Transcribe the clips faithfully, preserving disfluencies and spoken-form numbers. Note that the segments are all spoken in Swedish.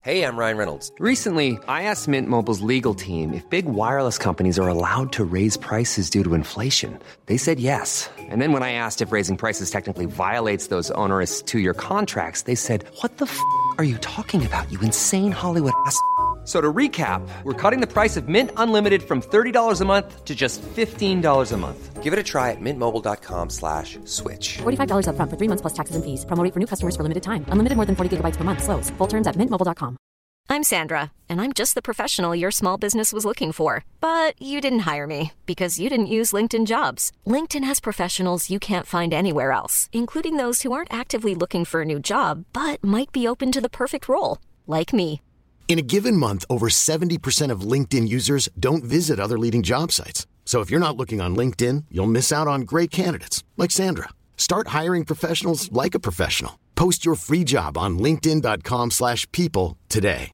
Hey, I'm Ryan Reynolds. Recently, I asked Mint Mobile's legal team if big wireless companies are allowed to raise prices due to inflation. They said yes. And then when I asked if raising prices technically violates those onerous two-year contracts, they said, "What the f*** are you talking about, you insane Hollywood ass?" So to recap, we're cutting the price of Mint Unlimited from thirty dollars a month to just fifteen dollars a month. Give it a try at mintmobile.com slash switch. forty-five dollars up front for three months plus taxes and fees. Promo rate for new customers for limited time. Unlimited more than forty gigabytes per month. Slows full terms at mint mobile dot com. I'm Sandra, and I'm just the professional your small business was looking for. But you didn't hire me because you didn't use LinkedIn Jobs. LinkedIn has professionals you can't find anywhere else, including those who aren't actively looking for a new job, but might be open to the perfect role, like me. In a given month, over seventy percent of LinkedIn users don't visit other leading job sites. So if you're not looking on LinkedIn, you'll miss out on great candidates like Sandra. Start hiring professionals like a professional. Post your free job on linkedin dot com slash people today.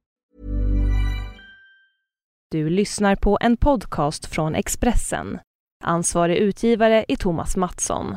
Du lyssnar på en podcast från Expressen. Ansvarig utgivare är Thomas Mattsson.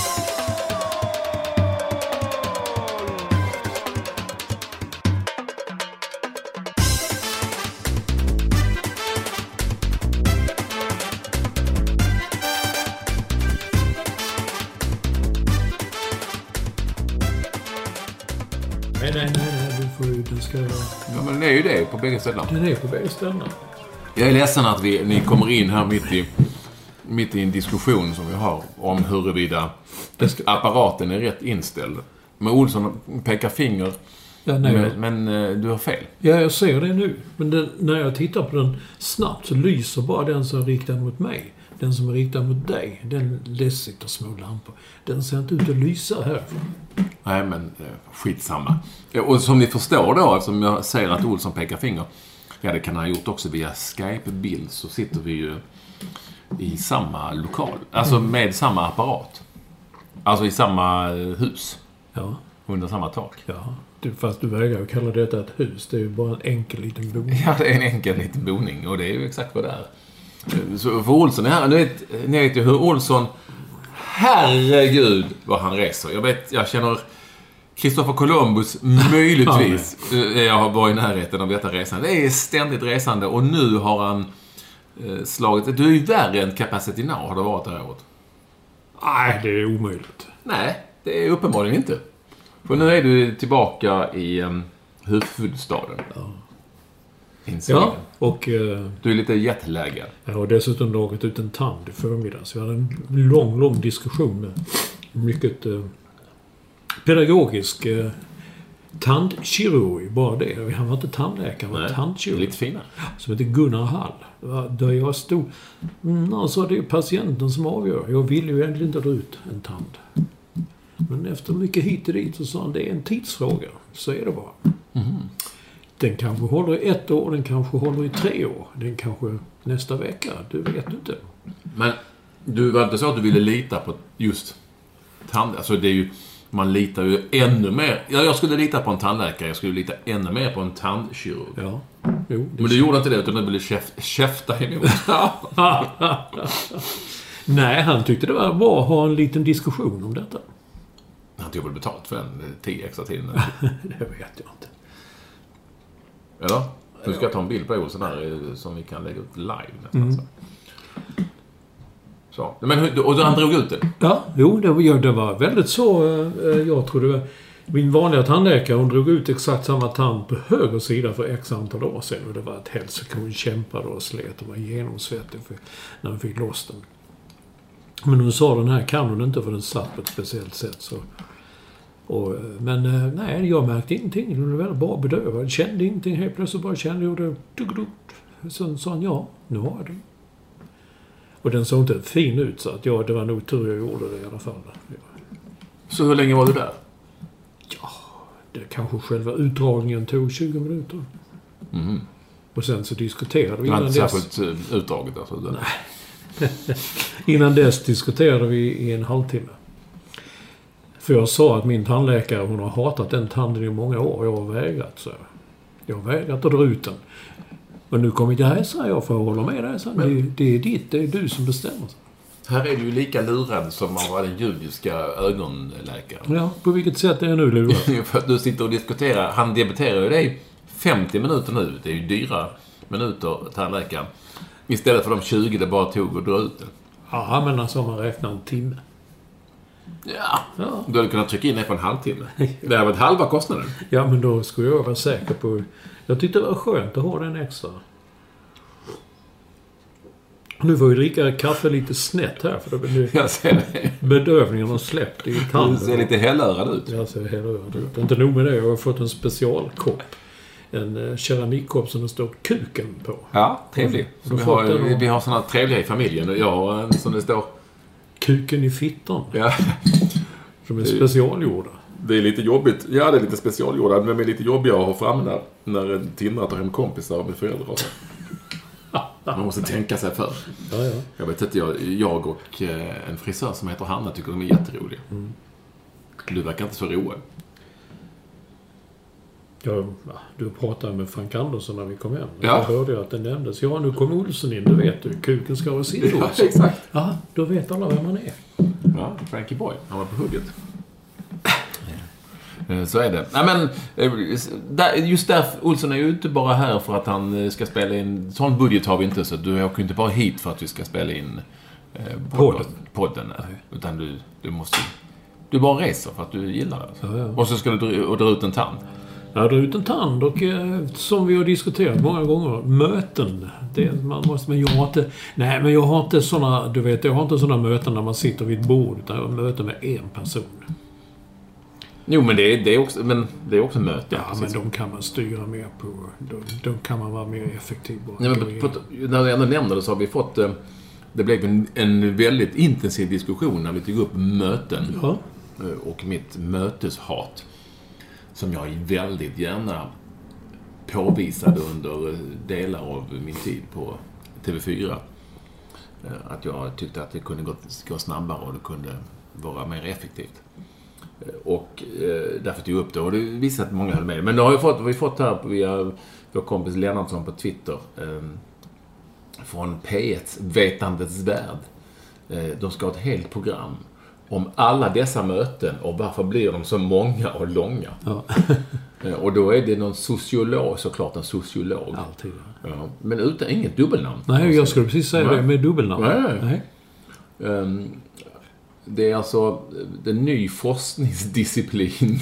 Nej, nej, nej, nej, du får ju, den ska... Ja, men det är ju det på bägge ställen. Den är på bägge ställen. Jag är ledsen att vi, ni kommer in här mitt i, mitt i en diskussion som vi har om huruvida ska... apparaten är rätt inställd. Men Olsson pekar finger, ja, nej, men, men du har fel. Ja, jag ser det nu. Men den, när jag tittar på den snabbt så lyser bara den som är riktad mot mig. Den som är riktad mot dig, den sitter små lampor. Den ser inte ut att lysa härifrån. Nej, men skitsamma. Och som ni förstår då, som jag säger att Olsson pekar finger, ja, det kan han ha gjort också via Skype-bild, så sitter vi ju i samma lokal. Alltså med samma apparat. Alltså i samma hus. Ja. Under samma tak. Ja, du, fast du vägrar att kalla detta ett hus. Det är ju bara en enkel liten boning. Ja, det är en enkel liten boning. Och det är ju exakt vad det är. Så för Olsson är här. Nu vet, ni vet ju hur Olsson... Herregud vad han reser. Jag vet, jag känner... Christopher Columbus möjligtvis. Jag har varit i närheten av detta resan. Det är ständigt resande. Och nu har han eh, slagit... Du är ju värre än Capacity Now, har det varit det här året. Nej, det är omöjligt. Nej, det är uppenbarligen inte. För nu är du tillbaka i um, huvudstaden. Ja. Ja, och... Uh, du är lite jetlaggad. Jag har dessutom dragit ut en tand i förmiddag. Så jag hade en lång, lång diskussion med mycket uh, pedagogisk uh, tandkirurg. Bara det. Han var inte tandläkare, han var tandkirurg. Lite fina. Som heter Gunnar Hall. Där jag stod... Mm, alltså det är patienten som avgör. Jag ville ju egentligen inte dra ut en tand. Men efter mycket hit och dit så sa han, det är en tidsfråga. Så är det bara. Mm. Den kanske håller i ett år, den kanske håller i tre år. Den kanske nästa vecka, du vet inte. Men du var inte så att du ville lita på just tand... Alltså det är ju... Man litar ju ännu mer... Ja, jag skulle lita på en tandläkare, jag skulle lita ännu mer på en tandkirurg. Ja. Jo, men du gjorde inte det, utan du ville käf- käfta emot. Nej, han tyckte det var bra att ha en liten diskussion om detta. Han tog väl betalt för en tio extra tid? Det vet jag inte. Eller? Nu ska jag ta en bild på Olsson här som vi kan lägga ut live nästan. Mm. Så. Så. Men, och han drog ut det? Ja, jo, det var, det var väldigt så. Jag tror det var... Min vanliga tandläkare, hon drog ut exakt samma tand på höger sida för x antal år sedan. Och det var ett hälsoko. Hon kämpade och slet och var genomsvettig för, när hon fick loss den. Men hon sa, den här kan hon inte för den satt på ett speciellt sätt. Så. Och, men nej, jag märkte ingenting. Hon var väldigt bra bedövad. Kände ingenting. Helt plötsligt bara kände jag det. Sen sa han, ja, nu har jag den. Och den såg inte fin ut, så att ja, det var nog tur jag gjorde det i alla fall. Ja. Så hur länge var du där? Ja, det kanske själva utdragningen tog tjugo minuter. Mm. Och sen så diskuterade vi... Det var innan inte dess... särskilt utdraget alltså? Nej. Innan dess diskuterade vi i en halvtimme. För jag sa att min tandläkare, hon har hatat den tanden i många år. Jag har vägrat, så jag har vägrat att dra ut den. Och nu kommer det här, så jag får hålla med dig. Det, det är ditt, det är du som bestämmer. Här är du lika lurad som av den judiska ögonläkaren. Ja, på vilket sätt är jag nu lurad? För att du sitter och diskuterar. Han debiterar ju dig femtio minuter nu. Det är ju dyra minuter, tandläkaren. Istället för de tjugo det bara tog att dra ut det. Ja, men alltså om man räknar en timme. Ja, ja. Du hade kunnat trycka in det på en halvtimme. Det har varit halva kostnaden. Ja, men då skulle jag vara säker på... Jag tyckte det var skönt att ha den extra. Nu får vi dricka kaffe lite snett här. För då nu jag ser det. Bedövningen har släppt i tanden. Du ser lite hellörad ut. Jag ser hellörad ut. Inte nog med det, jag har fått en specialkopp. En keramikkopp som det står kuken på. Ja, trevlig. Mm. Vi har, vi har sådana trevliga i familjen. Jag har en som det står... Kuken i fittan. Ja. Som är specialgjorda. Det är lite jobbigt. Ja, det är lite specialgjorda. Men det är lite jobbigare att ha fram när, när Tindra tar hem kompisar med föräldrar. Man måste tänka sig för. Ja, ja. Jag vet inte, jag, jag och en frisör som heter Hanna tycker de är jätteroliga. Mm. Du verkar inte så road. Ja, du pratade med Frank Andersson när vi kom hem. Ja. Jag hörde att det nämndes. Ja, nu kom Olsson in, du vet du. Kuken ska vara sitt ja, exakt. Ja, då vet alla vem man är. Ja, Frankie Boy. Han var på hugget. Så är det. Nej, men just där, Olsson är ju inte bara här för att han ska spela in. Sån budget har vi inte, så du åker inte bara hit för att vi ska spela in eh, podden. podden utan du, du måste du bara reser för att du gillar det. Ja, ja. Och så ska du dra, dra ut en tand. Ja, dra ut en tand och eh, som vi har diskuterat många gånger, möten. Det, man måste, men jag har inte, nej, men jag har inte såna, du vet, jag har inte såna möten när man sitter vid ett bord, utan jag möter med en person. Jo, men det är, det är också, men det är också möten. Ja, precis. Men de kan man styra mer på. De, de kan man vara mer effektiv på. Nej, men på, på, när jag ändå nämnde det så har vi fått... Det blev en, en väldigt intensiv diskussion när vi tog upp möten. Ja. Och mitt möteshat. Som jag väldigt gärna påvisade under delar av min tid på T V fyra. Att jag tyckte att det kunde gå, gå snabbare och det kunde vara mer effektivt. Och eh, därför tog jag upp det. Och det visade att många höll med. Men då har vi fått, vi fått här via vår kompis Lennartsson på Twitter. Eh, från P ett Vetandets värld. Eh, de ska ha ett helt program om alla dessa möten och varför blir de så många och långa. Ja. eh, och då är det någon sociolog, såklart en sociolog. Alltid. Ja, men utan inget dubbelnamn. Nej, jag skulle precis säga nej. Det med dubbelnamn. Nej. Nej. Um, Det är alltså en ny forskningsdisciplin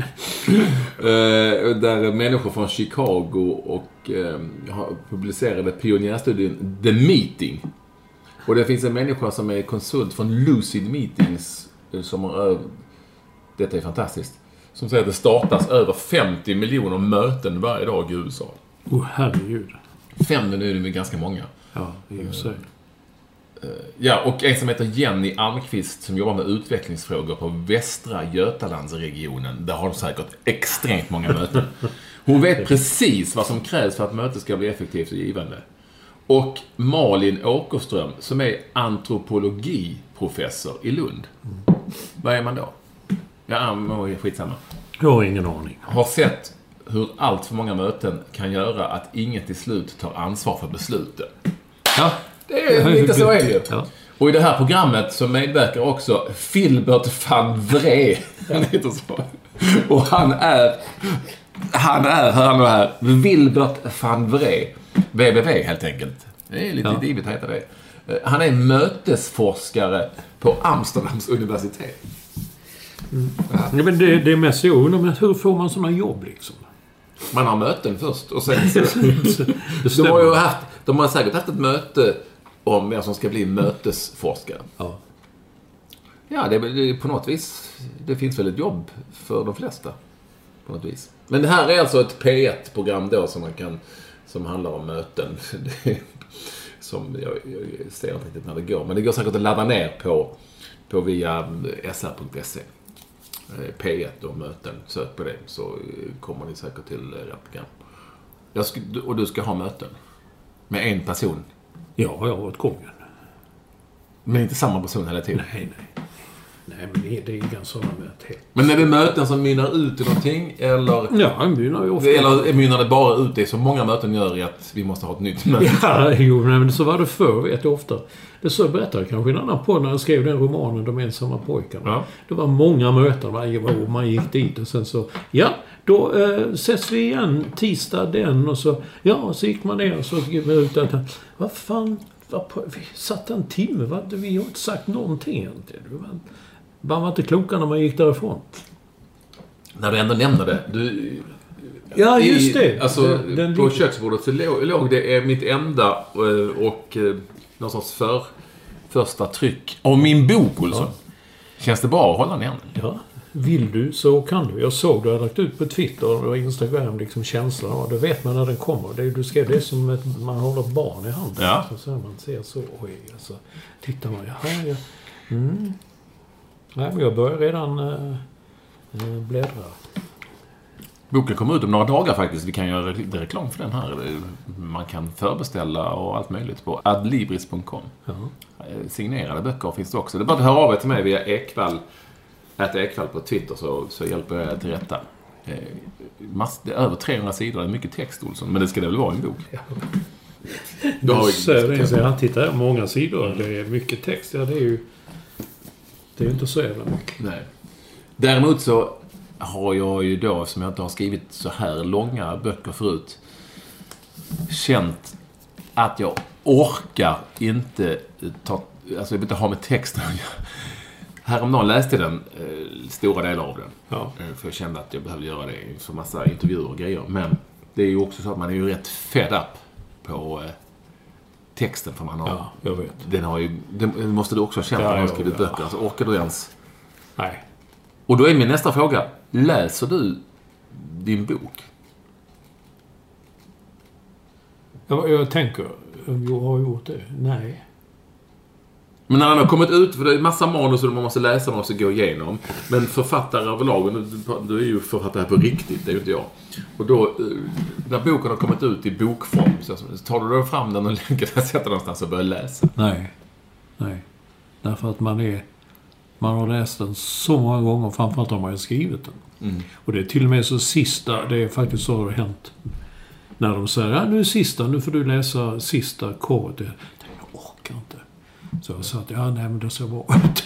där människor från Chicago och eh, har publicerade pionjärstudien The Meeting. Och det finns en människa som är konsult från Lucid Meetings som har, detta är fantastiskt, som säger att det startas över femtio miljoner möten varje dag i U S A. Åh, oh, herregud. Fem nu är det ganska många. Ja, i och för sig. Ja, och en som heter Jenny Almqvist som jobbar med utvecklingsfrågor på Västra Götalandsregionen. Där har de säkert extremt många möten. Hon vet precis vad som krävs för att mötet ska bli effektivt och givande. Och Malin Åkerström som är antropologiprofessor i Lund. Mm. Vad är man då? Ja, men skitsamma. Jag har ingen aning. Har sett hur allt för många möten kan göra att ingen till slut tar ansvar för besluten. Ja. Det är lite så är det ju. Ja. Och i det här programmet så medverkar också Philbert van Vree. Han heter så. Och han är han är, hör han då här, Wilbert van Vree. W W W helt enkelt. Det är lite ja. Divigt att heta det. Han är mötesforskare på Amsterdams universitet. Mm. Ja. Ja, men det, det är mest så. Men hur får man sådana jobb liksom? Man har möten först och sen så... de, har ju haft, de har säkert haft ett möte om vem som ska bli mötesforskare. Ja. Ja, det, det på något vis det finns väl ett jobb för de flesta på något vis. Men det här är alltså ett P ett-program då som man kan som handlar om möten. Det, som jag, jag ser inte riktigt när det går, men det går säkert att ladda ner på på via s r punkt se. P ett och möten, sök på det så kommer ni säkert till rätt program. Jag ska, och du ska ha möten med en person. Ja, jag har varit gången. Men inte samma person hela tiden? Nej, nej. Nej, men det är inga sådana möten. Men är det möten som mynnar ut i någonting? Eller, ja, det mynnar ju ofta. Eller mynnar det bara ut det som många möten gör i att vi måste ha ett nytt möte? Ja, jo, men så var det förr, vet jag ofta. Det så berättade kanske en annan på när jag skrev den romanen De ensamma pojkarna. Ja. Det var många möten varje år. Man gick dit och sen så, ja, Då eh, ses vi igen tisdag den och så... Ja, så gick man ner och så gick vi ut att... Vad fan... Vad på, vi satt en timme, va? Vi har inte sagt någonting egentligen. Man var inte kloka när man gick därifrån. När du ändå nämnde det. Du, ja, just det. I, alltså, den, den på köksbordet så låg, låg det är mitt enda och, och någon sorts för, första tryck av min bok, Olsson. Ja. Känns det bra att hålla ner den? Ja. Vill du så kan du. Jag såg du har lagt ut på Twitter och Instagram liksom känslan av. Då vet man när den kommer. Det är, du ska, det är som att man håller ett barn i handen. Ja. Så, så man ser så. Oj, alltså. Tittar man. Jaha, ja. Mm. Nej, men jag börjar redan äh, bläddra. Boken kommer ut om några dagar faktiskt. Vi kan göra reklam för den här. Man kan förbeställa och allt möjligt på adlibris punkt com. Ja. Signerade böcker finns det också. Det är bara att höra av er till mig via Ekvall. Äta Ekvall på Twitter så, så hjälper jag till rätta. Eh, mass, det är över trehundra sidor. Det är mycket text, Olsson. Men det ska det väl vara en bok? Ja. Du har så jag tittar många sidor. Det är mycket text. Ja, det är ju... Det är ju inte så jävla mycket. Nej. Däremot så har jag ju då, som jag inte har skrivit så här långa böcker förut, känt att jag orkar inte ta... Alltså jag vill inte ha med texten. Häromdagen läste jag den, eh, stora delar av den. Ja. Eh, för jag kände att jag behövde göra det för massa intervjuer och grejer. Men det är ju också så att man är ju rätt fed up på eh, texten. För man har, ja, jag vet. Den har ju, den måste du också ha känt när man har skrivit ja. böcker. Alltså orkar du ens... Nej. Och då är min nästa fråga. Läser du din bok? Jag, jag tänker, jag har gjort det. Nej. Men när han har kommit ut, för det är massa manus som man måste läsa och måste gå igenom. Men författare överlag, du är ju författare på riktigt, det är ju inte jag. Och då, när boken har kommit ut i bokform, så tar du då fram den och lägger den, sätter någonstans och börjar läsa? Nej, nej. Därför att man är, man har läst den så många gånger, framförallt har man ju skrivit den. Mm. Och det är till och med så sista, det är faktiskt så det har hänt. När de säger, ja nu är sista, nu får du läsa sista korret. Det, jag orkar inte. Så jag sa att, ja nej men det ser bra ut.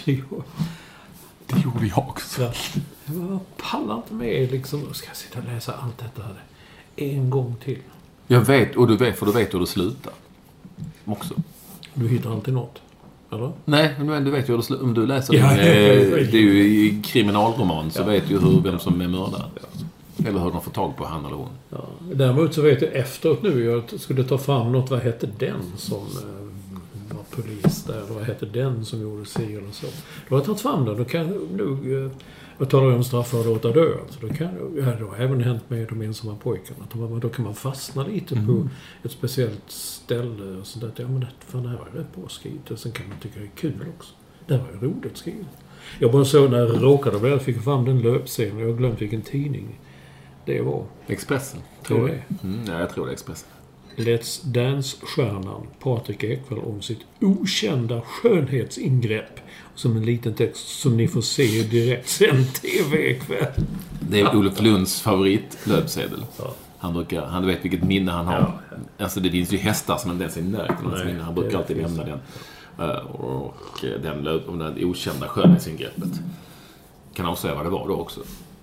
Det gjorde jag också. Ja. Jag pallar inte med liksom, då ska jag sitta och läsa allt detta här en gång till. Jag vet, och du vet, för du vet hur det slutar. Också. Du hittar alltid något, eller? Nej, men du vet ju hur det slutar. Om du läser ja, en, ja, ja, ja. det är ju i kriminalroman så ja. vet ju hur, vem som är mördare. Ja. Eller hur de får tag på han eller hon. Ja. Däremot så vet jag efteråt nu, jag skulle ta fram något, vad hette den som... var polis där, vad hette den som gjorde sig eller så. Då har jag tagit fram den, då kan jag nog, jag talar om straffar och låta dö, alltså, då kan jag, ja, det har även hänt med de ensamma pojkarna, då kan man fastna lite mm. på ett speciellt ställe och sådär, ja men det, fan, det här var rätt bra skrivet, och sen kan man tycka det är kul också. Det här var ju roligt skrivet. Jag bara såg när jag råkade bli, jag fick fram den löpscenen, jag har glömt vilken tidning det var. Expressen, tror jag. Mm, ja, jag tror det är Expressen. Let's Dance-stjärnan Patrik Ekwall om sitt okända skönhetsingrepp. Som en liten text som ni får se direkt sen tv ikväll. Det är Olof Lunds favoritlöpsedel. Ja. Han brukar, han vet vilket minne han har. Ja. Alltså det finns ju hästar som inte ens är nöjt. Han brukar alltid nämna den. Och den om det okända skönhetsingreppet. Kan också säga vad det var då också.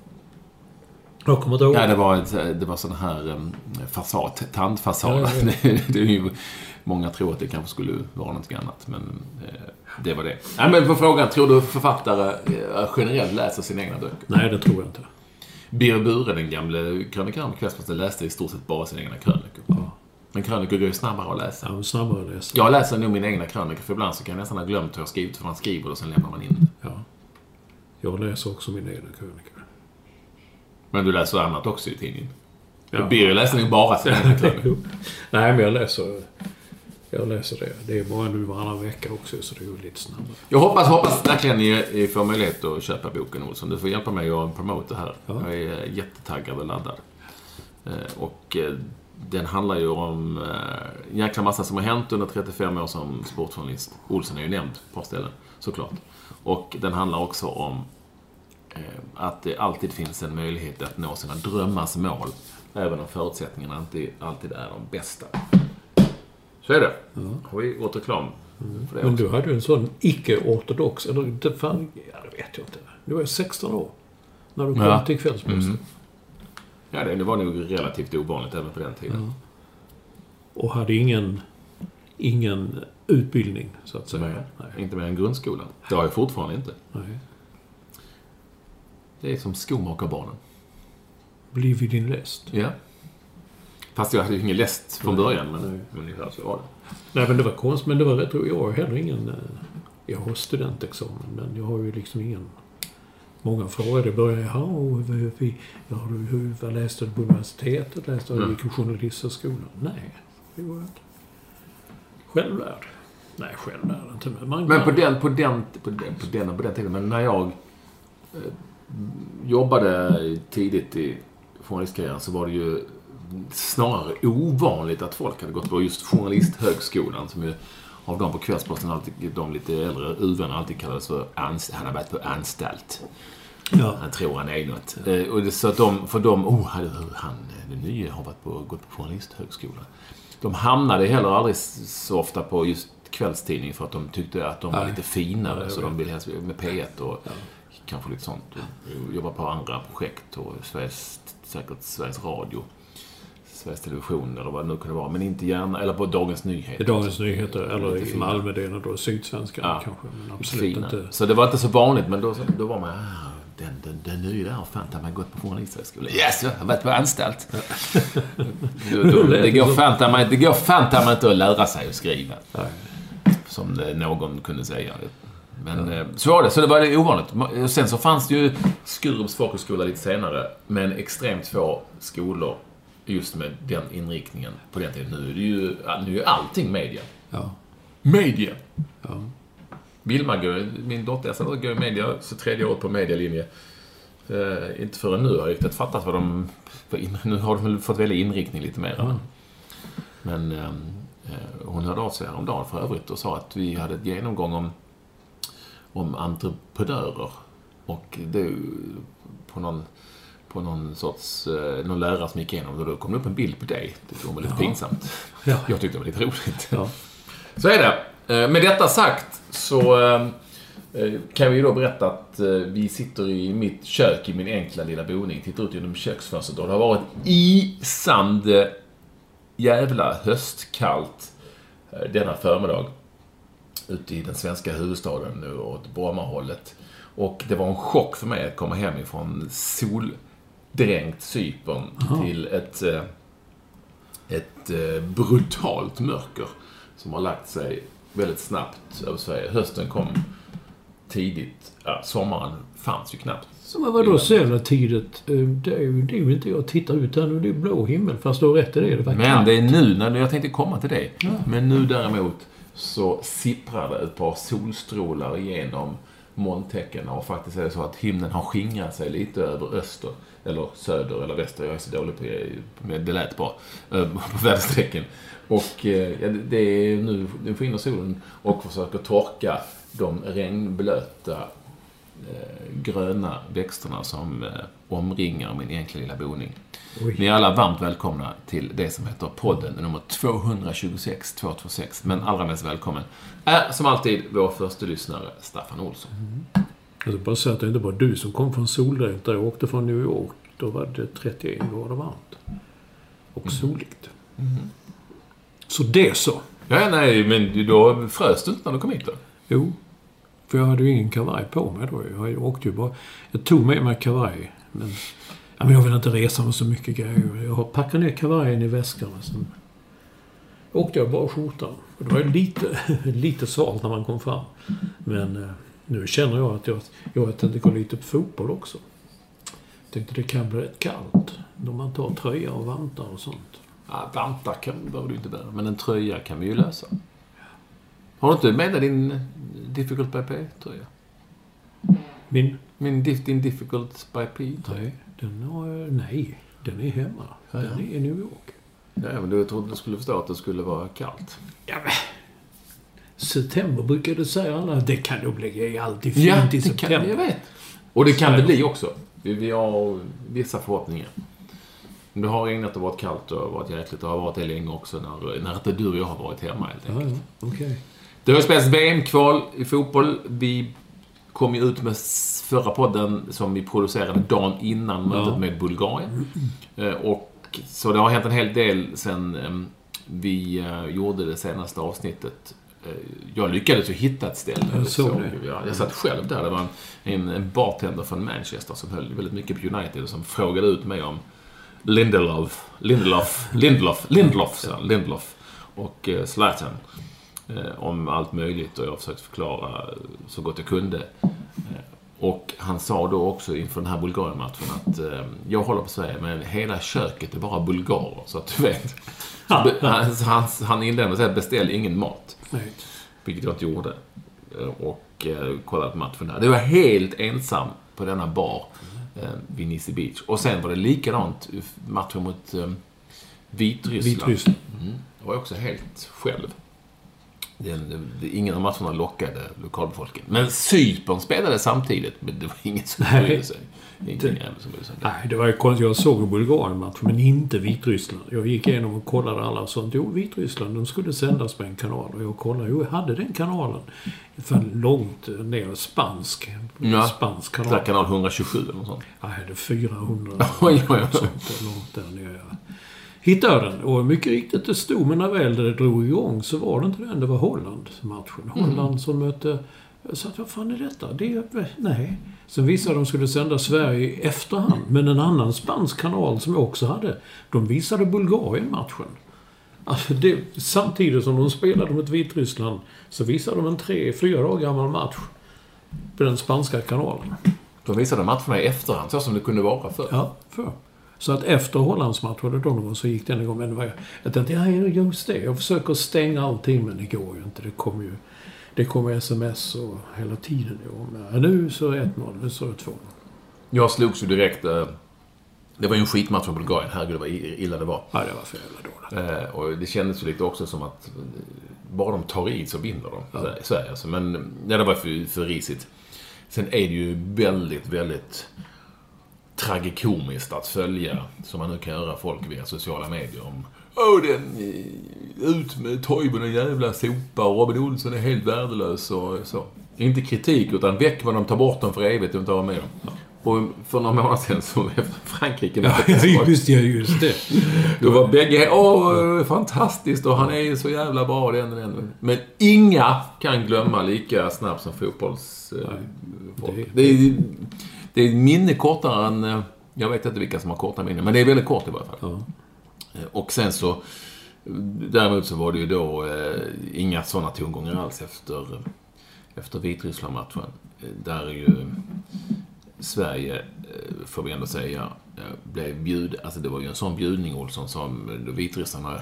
Jag kommer inte ihåg. Ja, det var, ett, det var sån här um, fasad, tandfasad. Ja, ja, ja. det är ju, många tror att det kanske skulle vara något annat, men eh, det var det. Ja, men på frågan, tror du författare eh, generellt läser sina egna böcker? Nej, det tror jag inte. Birger Bure, den gamla krönikören på Kvällsposten, läste i stort sett bara sina egna krönikor. Ja. Men krönikor går ju snabbare att läsa. Ja, snabbare att läsa. Jag läser nog mina egna krönikor, för ibland så kan jag nästan ha glömt hur jag skrivit, för man skriver och sen lämnar man in det. Ja. Jag läser också mina egna krönikor. Men du läser annat också i tidningen. Ja. Birger läser nog bara sina egna krönikor. Nej, men jag läser... Jag läser det. Det är bara nu varannan vecka också, så det är ju lite snabbare. Jag hoppas, hoppas verkligen ni får möjlighet att köpa boken, Olsson. Du får hjälpa mig att promota det här. Ja. Jag är jättetaggad och laddad. Och den handlar ju om en jäkla massa som har hänt under trettiofem år som sportjournalist. Olsson är ju nämnd på ställen, såklart. Och den handlar också om att det alltid finns en möjlighet att nå sina drömmars mål, även om förutsättningarna inte alltid är de bästa. Så är det. Ja. Har vi gått reklam mm. för det. Men också. Du hade ju en sån icke-ortodox, eller inte fan, ja, det vet jag inte. Du var sexton år när du kom ja. till Kvällsposten. Mm. Ja, det, det var nog relativt ovanligt även på den tiden. Ja. Och hade ingen, ingen utbildning, så att säga. Nej, Nej. Inte mer än grundskolan. Det har jag fortfarande inte. Nej. Det är som skomakarbarnen. Bliv vid din läst. Ja. Fast jag hade ju ingen läst från Nej. början, men Nej. ungefär så var det. Nej, men det var konstigt, men det var rätt. Jag har heller ingen... Jag har studentexamen, men jag har ju liksom ingen... Många frågade i början, ja, vi, vi, ja, hur, vad läste du på universitetet? Läste du mm. i journalisthögskolan? Nej, det var inte. Självlärd. Nej, självlärd inte. Men, man, men på, den, på, den, på, den, på den och på den tiden, men när jag eh, jobbade tidigt i journalistkarriären så var det ju snarare ovanligt att folk hade gått på just journalisthögskolan, som ju av dem på Kvällsposten, alltid, de lite äldre uvänner alltid kallades för ans- han har varit på anstalt. Ja. Han tror han är något. Ja. Eh, och det, så att de, för dem, oh, hade, han, den nya har varit på, gått på journalisthögskolan. De hamnade heller aldrig så ofta på just kvällstidning för att de tyckte att de var Nej. lite finare. Nej, så de ville helst med P ett och ja. kanske lite sånt. Och jobba på andra projekt och Sveriges, säkert Sveriges Radio. Sveriges Television eller vad det nu kunde vara, men inte gärna, eller på Dagens Nyheter. Dagens Nyheter, eller i Malmödelen då, Sydsvenskan ja, kanske, men absolut fina. inte. Så det var inte så vanligt, men då, då var man, ah, den, den, den nya där, fan, har man gått på journalisthögskolan. Yes, jag har varit på anstalt. då, då, det går fanta mig, det går fanta mig inte att lära sig att skriva. Nej. Som någon kunde säga. Men ja. så var det, så det var det ovanligt. Sen så fanns det ju Skurups folkhögskola lite senare, men extremt få skolor just med den inriktningen på den tiden. Nu är det ju, nu är allting media. Ja. Media. Ja. Vilma går, min dotter jag går i media, så tredje året på medielinje. Uh, inte förrän nu har jag riktigt fattat vad de... Nu har de fått välja inriktning lite mer. Ja. Men um, uh, hon hörde av sig häromdagen för övrigt och sa att vi hade ett genomgång om, om entreprenörer. Och det på någon... på någon sorts, eh, någon lärare som gick igenom och då kom det upp en bild på dig. Det var lite ja. pinsamt. Ja. Jag tyckte det var lite roligt. Ja. Så är det. Eh, med detta sagt så eh, kan vi då berätta att eh, vi sitter i mitt kök i min enkla lilla boning, tittar ut genom köksfönstret och det har varit isande jävla höstkallt eh, denna förmiddag ute i den svenska huvudstaden nu åt Brommahållet. Och det var en chock för mig att komma hem ifrån sol dränkt Cypern Aha. till ett, ett brutalt mörker som har lagt sig väldigt snabbt över Sverige. Hösten kom tidigt. Ja, sommaren fanns ju knappt. Men vad då ser tidigt? Det är ju det är ju inte jag tittar ut här nu. Det är blå himmel. Fast då rätt är det. det Men kallt. Det är nu när jag tänkte komma till det. Ja. Men nu däremot så sipprar det ett par solstrålar igenom molntäcken och faktiskt är det så att himlen har skingrat sig lite över öster eller söder eller väster. Jag är så dålig på det, det lät bra på väderstrecken. Och ja, det är nu, nu får in solen och försöker torka de regnblöta eh, gröna växterna som eh, omringar min enkla lilla boning. Oj. Ni är alla varmt välkomna till det som heter podden nummer tvåhundratjugosex tvåhundratjugosex. Men allra mest välkommen är som alltid vår första lyssnare Staffan Olsson. Mm. Jag vill bara säga att det inte var du som kom från soldräkt där jag åkte från New York. Då var det trettioen grader varmt. Och soligt. Mm. Så det så. Ja, nej, men då frös du inte när du kom hit då? Jo, för jag hade ju ingen kavaj på mig då. Jag åkte ju bara... Jag tog med mig kavaj, men... Ja, men jag vill inte resa med så mycket grejer. Jag har packat ner kavajen i väskan. Sen åkte jag bara skjortan. Det var ju lite, lite svalt när man kom fram. Men eh, nu känner jag att jag, jag tänkte gå lite på fotboll också. Jag tänkte det kan bli rätt kallt. Då man tar tröja och vantar och sånt. Ja, vantar kan, behöver du inte bära. Men en tröja kan vi ju lösa. Har du inte med dig din Difficult by P-tröja? Min? Min din Difficult by P-tröja? Nej, den har, nej, den är hemma. Den ja, ja. är i New York. Ja, men du trodde du skulle förstå att det skulle vara kallt. Ja, men... September brukar du säga alla. Det kan nog bli alltid fint ja, i september. Kan, jag vet. Och det kan det bli också. Vi, vi har vissa förhoppningar. Det har regnat och varit kallt och varit jäkligt. Det har varit det länge också när, när inte du och jag har varit hemma helt enkelt. Ja, ja. Okay. Det har spelats V M-kval i fotboll. Vi kom ju ut med förra podden som vi producerade dagen innan mötet Ja. med Bulgarien. Och så det har hänt en hel del sen vi gjorde det senaste avsnittet. Jag lyckades ju hitta ett ställe. Jag såg så, det. Jag, jag satt själv där. Det var en, en bartender från Manchester som höll väldigt mycket på United och som frågade ut mig om Lindelof, Lindelof, Lindelof, Lindelof, så, Lindelof och eh, Zlatan eh, om allt möjligt, och jag försökte förklara så gott jag kunde. Eh, och han sa då också inför den här Bulgarien-matchen att eh, jag håller på Sverige, men hela köket är bara bulgarer, så att du vet. Så, han, han, han inledde med att säga beställ ingen mat. Nej. Vilket jag inte gjorde. Och eh, kollade på matchen där. Det var helt ensam på denna bar eh, vid Nice Beach. Och sen var det likadant matchen mot eh, Vitryssland. Vitryssland. Mm. Det var också helt själv. Det, det, det, ingen av matcherna lockade lokalbefolkningen. Men Cypern spelade samtidigt, men det var ingen som brydde sig. Ingen det, som brydde sig. Nej, det var ju konstigt. Jag såg Bulgarien-match, men inte Vitryssland. Jag gick igenom och kollade alla och sånt. Jo, Vitryssland, de skulle sändas på en kanal. Och jag kollade, jo, jag hade den kanalen. För långt ner, spansk. Ja, spansk kanal. kanal etthundratjugosju eller något sånt. Jag hade fyrahundra. Oj, oj, oj. Sånt långt där nere. Hittade den. Och mycket riktigt det stod, men när väl det drog igång så var det inte den. Det var Holland-matchen. Holland mm. som mötte... Jag sa, vad fan är detta? Det är... Nej. Sen visade de skulle sända Sverige i efterhand. Men en annan spansk kanal som jag också hade, de visade Bulgarien-matchen. Alltså det, samtidigt som de spelade mot Vitryssland så visade de en tre, fyra dagar gammal match på den spanska kanalen. De visade matcherna i efterhand, så som det kunde vara för. Ja, för. Så att efter Hollands match var det då så gick den igång. Men det var, jag tänkte, ja just det. Jag försöker stänga allting, men det går ju inte. Det kommer ju det kommer sms och hela tiden. Ja, nu så är det ett noll, nu så är det två noll. Jag slogs ju direkt. Det var ju en skitmatch för Bulgarien. Herregud, vad illa det var. Ja, det var för jävla dåligt. Och det kändes ju lite också som att bara de tar i så vinner de. Ja. Sverige, alltså. Men ja, det var för, för risigt. Sen är det ju väldigt, väldigt tragikomiskt att följa, som man nu kan göra folk via sociala medier om åh, den ut med Toivonen, en jävla sopa, och Robin Olsson är helt värdelös och så. Inte kritik, utan väck vad de tar bort dem för evigt och inte har med dem. Ja. Och för några månader sedan så efter Frankrike ja, ja, just det, just det. Då var bägge, åh, fantastiskt, och han är ju så jävla bra den och den. Men inga kan glömma lika snabbt som fotbollsfolk. Det, det är Det är minne kortare än... Jag vet inte vilka som har korta minne, men det är väldigt kort i varje fall. Ja. Och sen så... Däremot så var det ju då eh, inga sådana tongångar alls efter, efter Vitryssland-matchen. Där ju Sverige, får vi ändå säga, blev bjud... Alltså det var ju en sån bjudning, Olsson, som Vitryssarna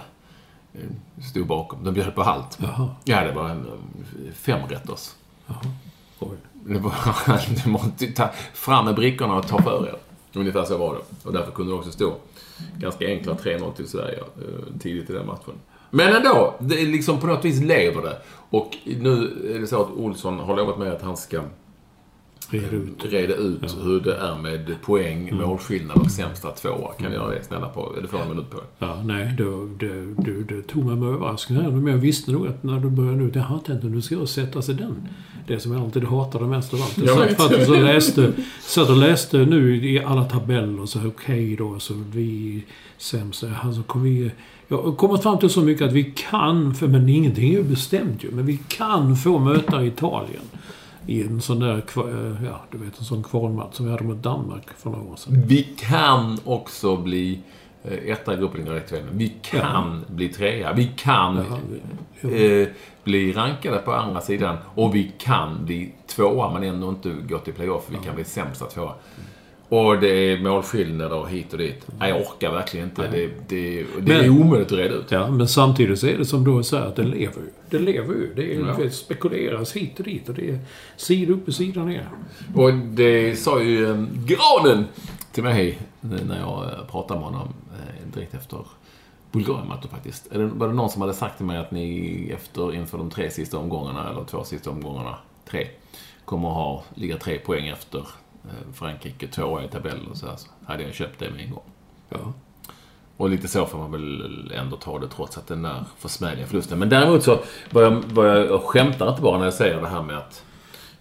stod bakom. De bjöd på halt. Jaha. Ja, det var en femrätters. Jaha. Oj. Det var, du måste ta fram med brickorna och ta för er. Ungefär så var det. Och därför kunde det också stå ganska enkla tre noll till Sverige eh, tidigt i den matchen. Men ändå, det är liksom på något vis lever det. Och nu är det så att Olsson har lovat med att han ska reda ut, reda ut ja. hur det är med poäng, mm. målskillnad och sämsta tvåa. Kan jag göra det snälla på? Är det för en minut på det? Ja, nej, då, det, det, det tog mig med överraskning här. Men jag visste nog att när du började nu, det har inte, nu ska jag sätta sig den. Det som jag alltid hatade mest av allt. Jag satt faktiskt och läste, satt och läste nu i alla tabeller så okej okay då, så vi sämst, alltså kommer vi, jag har kommit fram till så mycket att vi kan, för men ingenting är ju bestämt ju, men vi kan få möta Italien i en sån där, ja, du vet, en sån kvalmatch som vi hade mot Danmark för några år sedan. Vi kan också bli etta i gruppen direkt. Vi kan ja. bli trea. Vi kan ja, vi, eh, bli rankade på andra sidan. Och vi kan bli tvåa, men ändå inte gå till playoff. Vi ja. kan bli sämsta tvåa. Och det är målskillnader hit och dit. Nej, jag orkar verkligen inte. Det, det, det men, är omöjligt att reda ut. Ja, men samtidigt så är det som du säger att det lever ju. Det lever ju. Det, är, ja. det spekuleras hit och dit. Och det är sida upp och sida ner. Och det sa ju eh, Granen till mig när jag pratade med honom eh, direkt efter Bulgarien-matchen faktiskt. Är det, var det någon som hade sagt till mig att ni efter, inför de tre sista omgångarna, eller två sista omgångarna, tre, kommer att ha, ligga tre poäng efter Frankrike, tvåa i tabellen och så här, så hade jag köpt det med en gång. Ja. Och lite så får man väl ändå ta det trots att den är försmädliga förlusten. Men däremot så var jag, var jag, jag skämtar inte bara när jag säger det här med att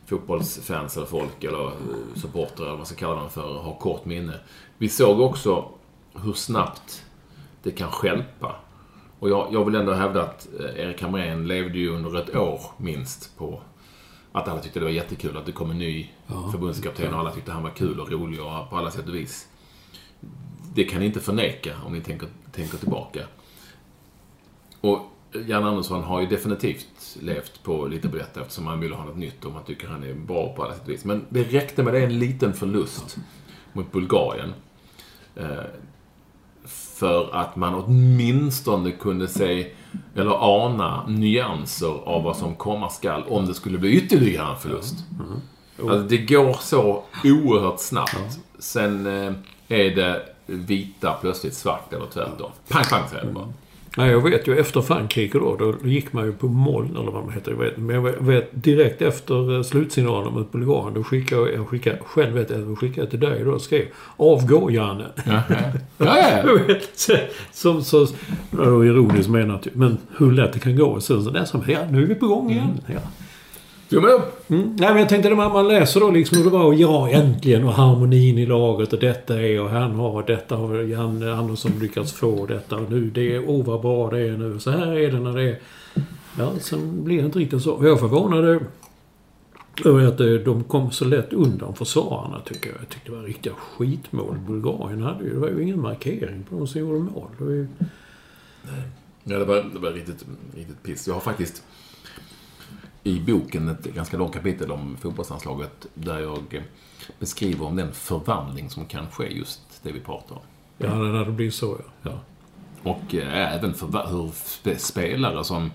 fotbollsfans eller folk eller supportrar eller vad man ska kalla dem för har kort minne. Vi såg också hur snabbt det kan stjälpa. Och jag, jag vill ändå hävda att Erik Hamrén levde ju under ett år minst på att alla tyckte det var jättekul att det kom en ny ja, förbundskapten och alla tyckte han var kul och rolig och på alla sätt och vis. Det kan ni inte förneka om ni tänker, tänker tillbaka. Och Jan Andersson har ju definitivt levt på lite brett eftersom man vill ha något nytt och man tycker han är bra på alla sätt och vis. Men det räckte med det en liten förlust mot Bulgarien. Eh, för att man åtminstone kunde se eller ana nyanser av vad som komma skall om det skulle bli ytterligare en förlust. Mm. Mm. Alltså, det går så oerhört snabbt. Mm. Sen eh, är det vita plötsligt svart eller tvärtom. Pang, pang, säger det bara. Nej, jag vet ju efter Frankrike då, då gick man ju på moln eller vad man heter, jag vet. Men jag vet direkt efter slutsignalen mot Bulgarien, då skickade jag, jag skickade, själv vet jag, jag skickade till dig då och skrev avgå Janne. Ja, ja. ja. Som så, så ironiskt menat, men hur lätt det kan gå. Så, så där som, ja, nu är vi på gång igen. Ja. Jo, men... Mm. Nej, men jag tänkte att man, man läser då liksom hur det var, ja, äntligen och harmonin i laget och detta är och han har detta har Jan Andersson lyckats få detta och nu det är, åh vad bra det är nu, så här är det när det är, ja, sen blir det inte riktigt så. Jag förvånade över att de kom så lätt undan försvararna, tycker jag. Jag tyckte det var riktiga skitmål. Bulgarien hade ju, det var ju ingen markering på de som gjorde mål. Det var ju... Ja, det var, det var riktigt, riktigt piss. Jag har faktiskt i boken ett ganska långt kapitel om fotbollslandslaget där jag beskriver om den förvandling som kan ske, just det vi pratar om. Ja, när det blir så, ja. ja. Och äh, även för hur spelare som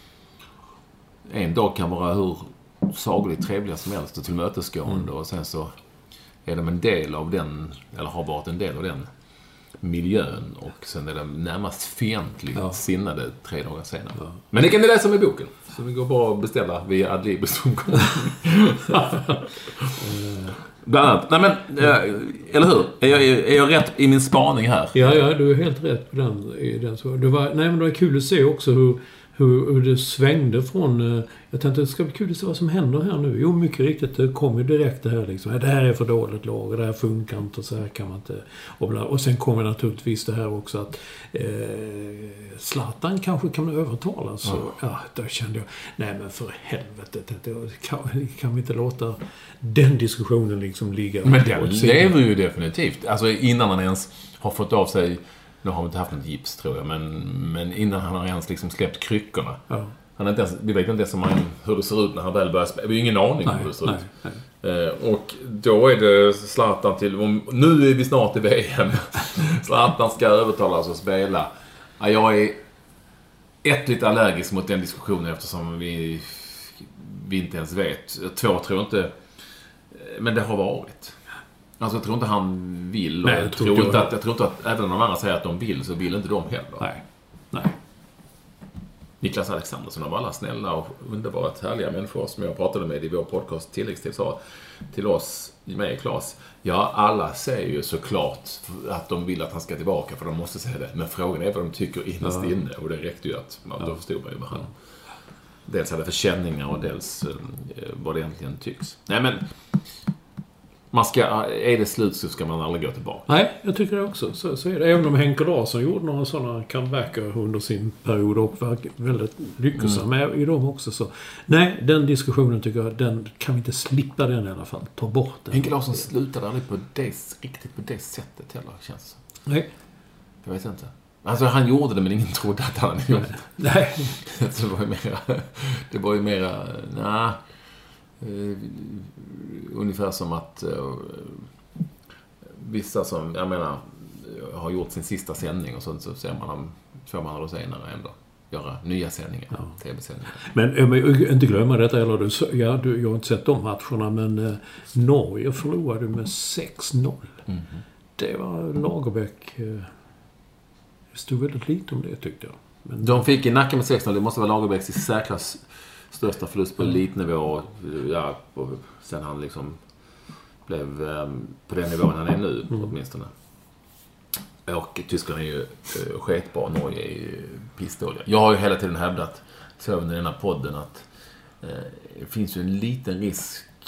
en dag kan vara hur sagligt trevliga som helst och tillmötesgående mm. och sen så är de en del av den, eller har varit en del av den miljön och sen är de närmast fientligt ja. sinnade tre dagar senare. Ja. Men det kan ni läsa om i boken. Så vi går bara att beställa via adlibris punkt com. Bland annat. Nej men, eller hur? Är jag, är jag rätt i min spaning här? Ja, ja, du är helt rätt på den. I den så. Det var, nej men det var kul att se också hur Hur, hur det svängde från... Jag tänkte, det ska bli kul att se vad som händer här nu. Jo, mycket riktigt. Det kom ju direkt det här liksom. Det här är för dåligt lag. Det här funkar inte. Så här kan man inte... Och, och sen kommer naturligtvis det här också att... Eh, Zlatan kanske kan övertala. Så ja. ja, då kände jag... Nej, men för helvete. Kan, kan vi inte låta den diskussionen liksom ligga... Men den lever ju definitivt. Alltså innan han ens har fått av sig... Nu har han inte haft något gips, tror jag. Men, men innan han har ens liksom släppt kryckorna. Ja. Han är inte ens, vi vet inte ens han, hur det ser ut när han väl börjar spela. Vi har ingen aning om hur det ser nej, ut. Nej. Eh, och då är det Zlatan till... Om, nu är vi snart i V M. Zlatan ska övertalas att spela. Ja, jag är ett lite allergisk mot den diskussionen eftersom vi, vi inte ens vet. Två tror jag inte... Men det har varit... Alltså jag tror inte han vill. Nej, jag, tror inte att, jag tror inte att även om de andra säger att de vill så vill inte de heller. Nej. Nej. Niklas Alexandersson av alla snälla och underbara härliga människor som jag pratade med i vår podcast tilläggstid sa till oss, mig och Claes. Ja, alla säger ju såklart att de vill att han ska tillbaka för de måste säga det. Men frågan är vad de tycker innerst ja. inne och det räckte ju att man, då förstod man ju vad han dels hade för känningar och dels eh, vad det egentligen tycks. Nej men man ska, är det slut så ska man aldrig gå tillbaka. Nej, jag tycker det också. Så, så är det. Även om Henke Larsson gjorde några sådana comebacker under sin period och var väldigt lyckosam mm. i dem också. Så. Nej, den diskussionen tycker jag, den kan vi inte slippa den i alla fall. Ta bort den. Henke Larsson slutade aldrig på det, riktigt på det sättet heller, känns det. Nej. Jag vet inte. Alltså han gjorde det men ingen trodde att han gjorde det. Nej. det var ju mera, det var ju mera, nej. Uh, ungefär som att uh, vissa som, jag menar, har gjort sin sista sändning och sånt så ser man dem två månader senare ändå göra nya sändningar, ja. tv-sändningar. Men äh, inte glömma detta, eller du, ja, du, jag har inte sett de matcherna, men uh, Norge förlorade med sex noll. Mm-hmm. Det var Lagerbäck. Uh, det stod väldigt lite om det, tyckte jag. Men, de fick i nacken med sex noll, det måste vara Lagerbäcks i särklass största förlust på elitnivå, ja, och sen han liksom blev um, på den nivån han är nu mm. åtminstone. Och Tyskland är ju uh, sketbra, Norge är ju pissdåliga. Jag har ju hela tiden hävdat så under den här podden att uh, det finns ju en liten risk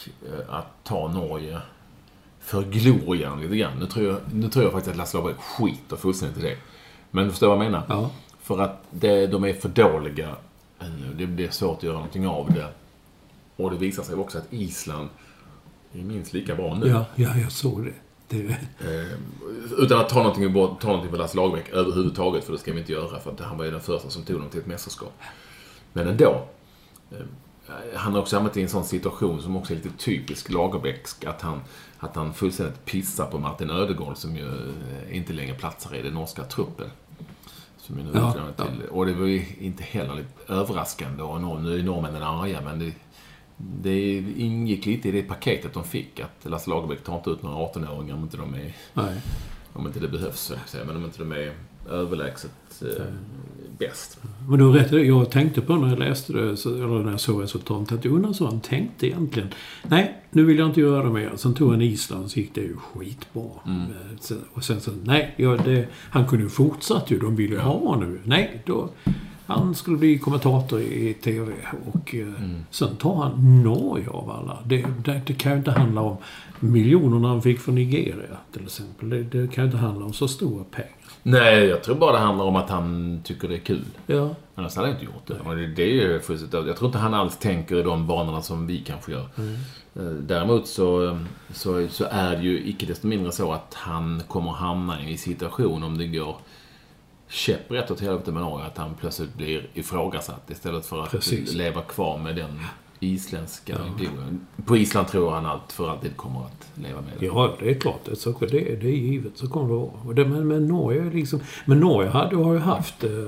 att ta Norge för glorian lite grann. Nu tror jag, nu tror jag faktiskt att Lasse Lagerbäck skiter fullständigt i det. Men du förstår vad jag menar? Ja. För att det, de är för dåliga. Det blir svårt att göra någonting av det. Och det visar sig också att Island är minst lika bra nu. Ja, ja jag såg det. det... Eh, utan att ta någonting, ta någonting på Lasse Lagerbäck överhuvudtaget, för det ska vi inte göra. För att han var ju den första som tog dem till ett mästerskap. Men ändå. Eh, han har också hamnat i en sån situation som också är lite typisk Lagerbäcksk. Att han, att han fullständigt pissar på Martin Ödegaard, som ju inte längre platsar i den norska truppen. Som är nu ja, till. Ja. Och det var ju inte heller lite överraskande. Och nu är norrmännen arga, men det, det ingick lite i det paketet de fick. Att Lasse Lagerbäck tar inte ut några arton-åringar om inte de är... Nej. Om inte det behövs, men om inte de är överlägset eh, bäst. Men du har rätt, jag tänkte på när jag läste det, eller när jag såg resultatet, att jag undrar så han tänkte egentligen. Nej, nu vill jag inte göra det mer. Sen tog han Island, så gick det ju skitbra. Mm. Och sen så, nej, ja, det, han kunde ju fortsatt ju, de ville ju ha nu. Nej, då... Han skulle bli kommentator i tv och mm. sen tar han Norge av alla. Det, det, det kan ju inte handla om miljonerna han fick från Nigeria till exempel. Det, det kan ju inte handla om så stora pengar. Nej, jag tror bara det handlar om att han tycker det är kul. Ja. Annars hade han inte gjort det. Och det, det är ju fullständigt. Jag tror inte han alls tänker i de banorna som vi kanske gör. Mm. Däremot så, så, så är det ju icke desto mindre så att han kommer hamna i en situation om det går käpprätt åt helvete med Norge, att han plötsligt blir ifrågasatt istället för att Precis. leva kvar med den isländska ja. På Island tror han allt för alltid kommer att leva med det. Ja, det är klart. Det är, så, det, det är givet. Så kommer det vara. Och det, men, men Norge är liksom... Men Norge hade, har ju haft eh,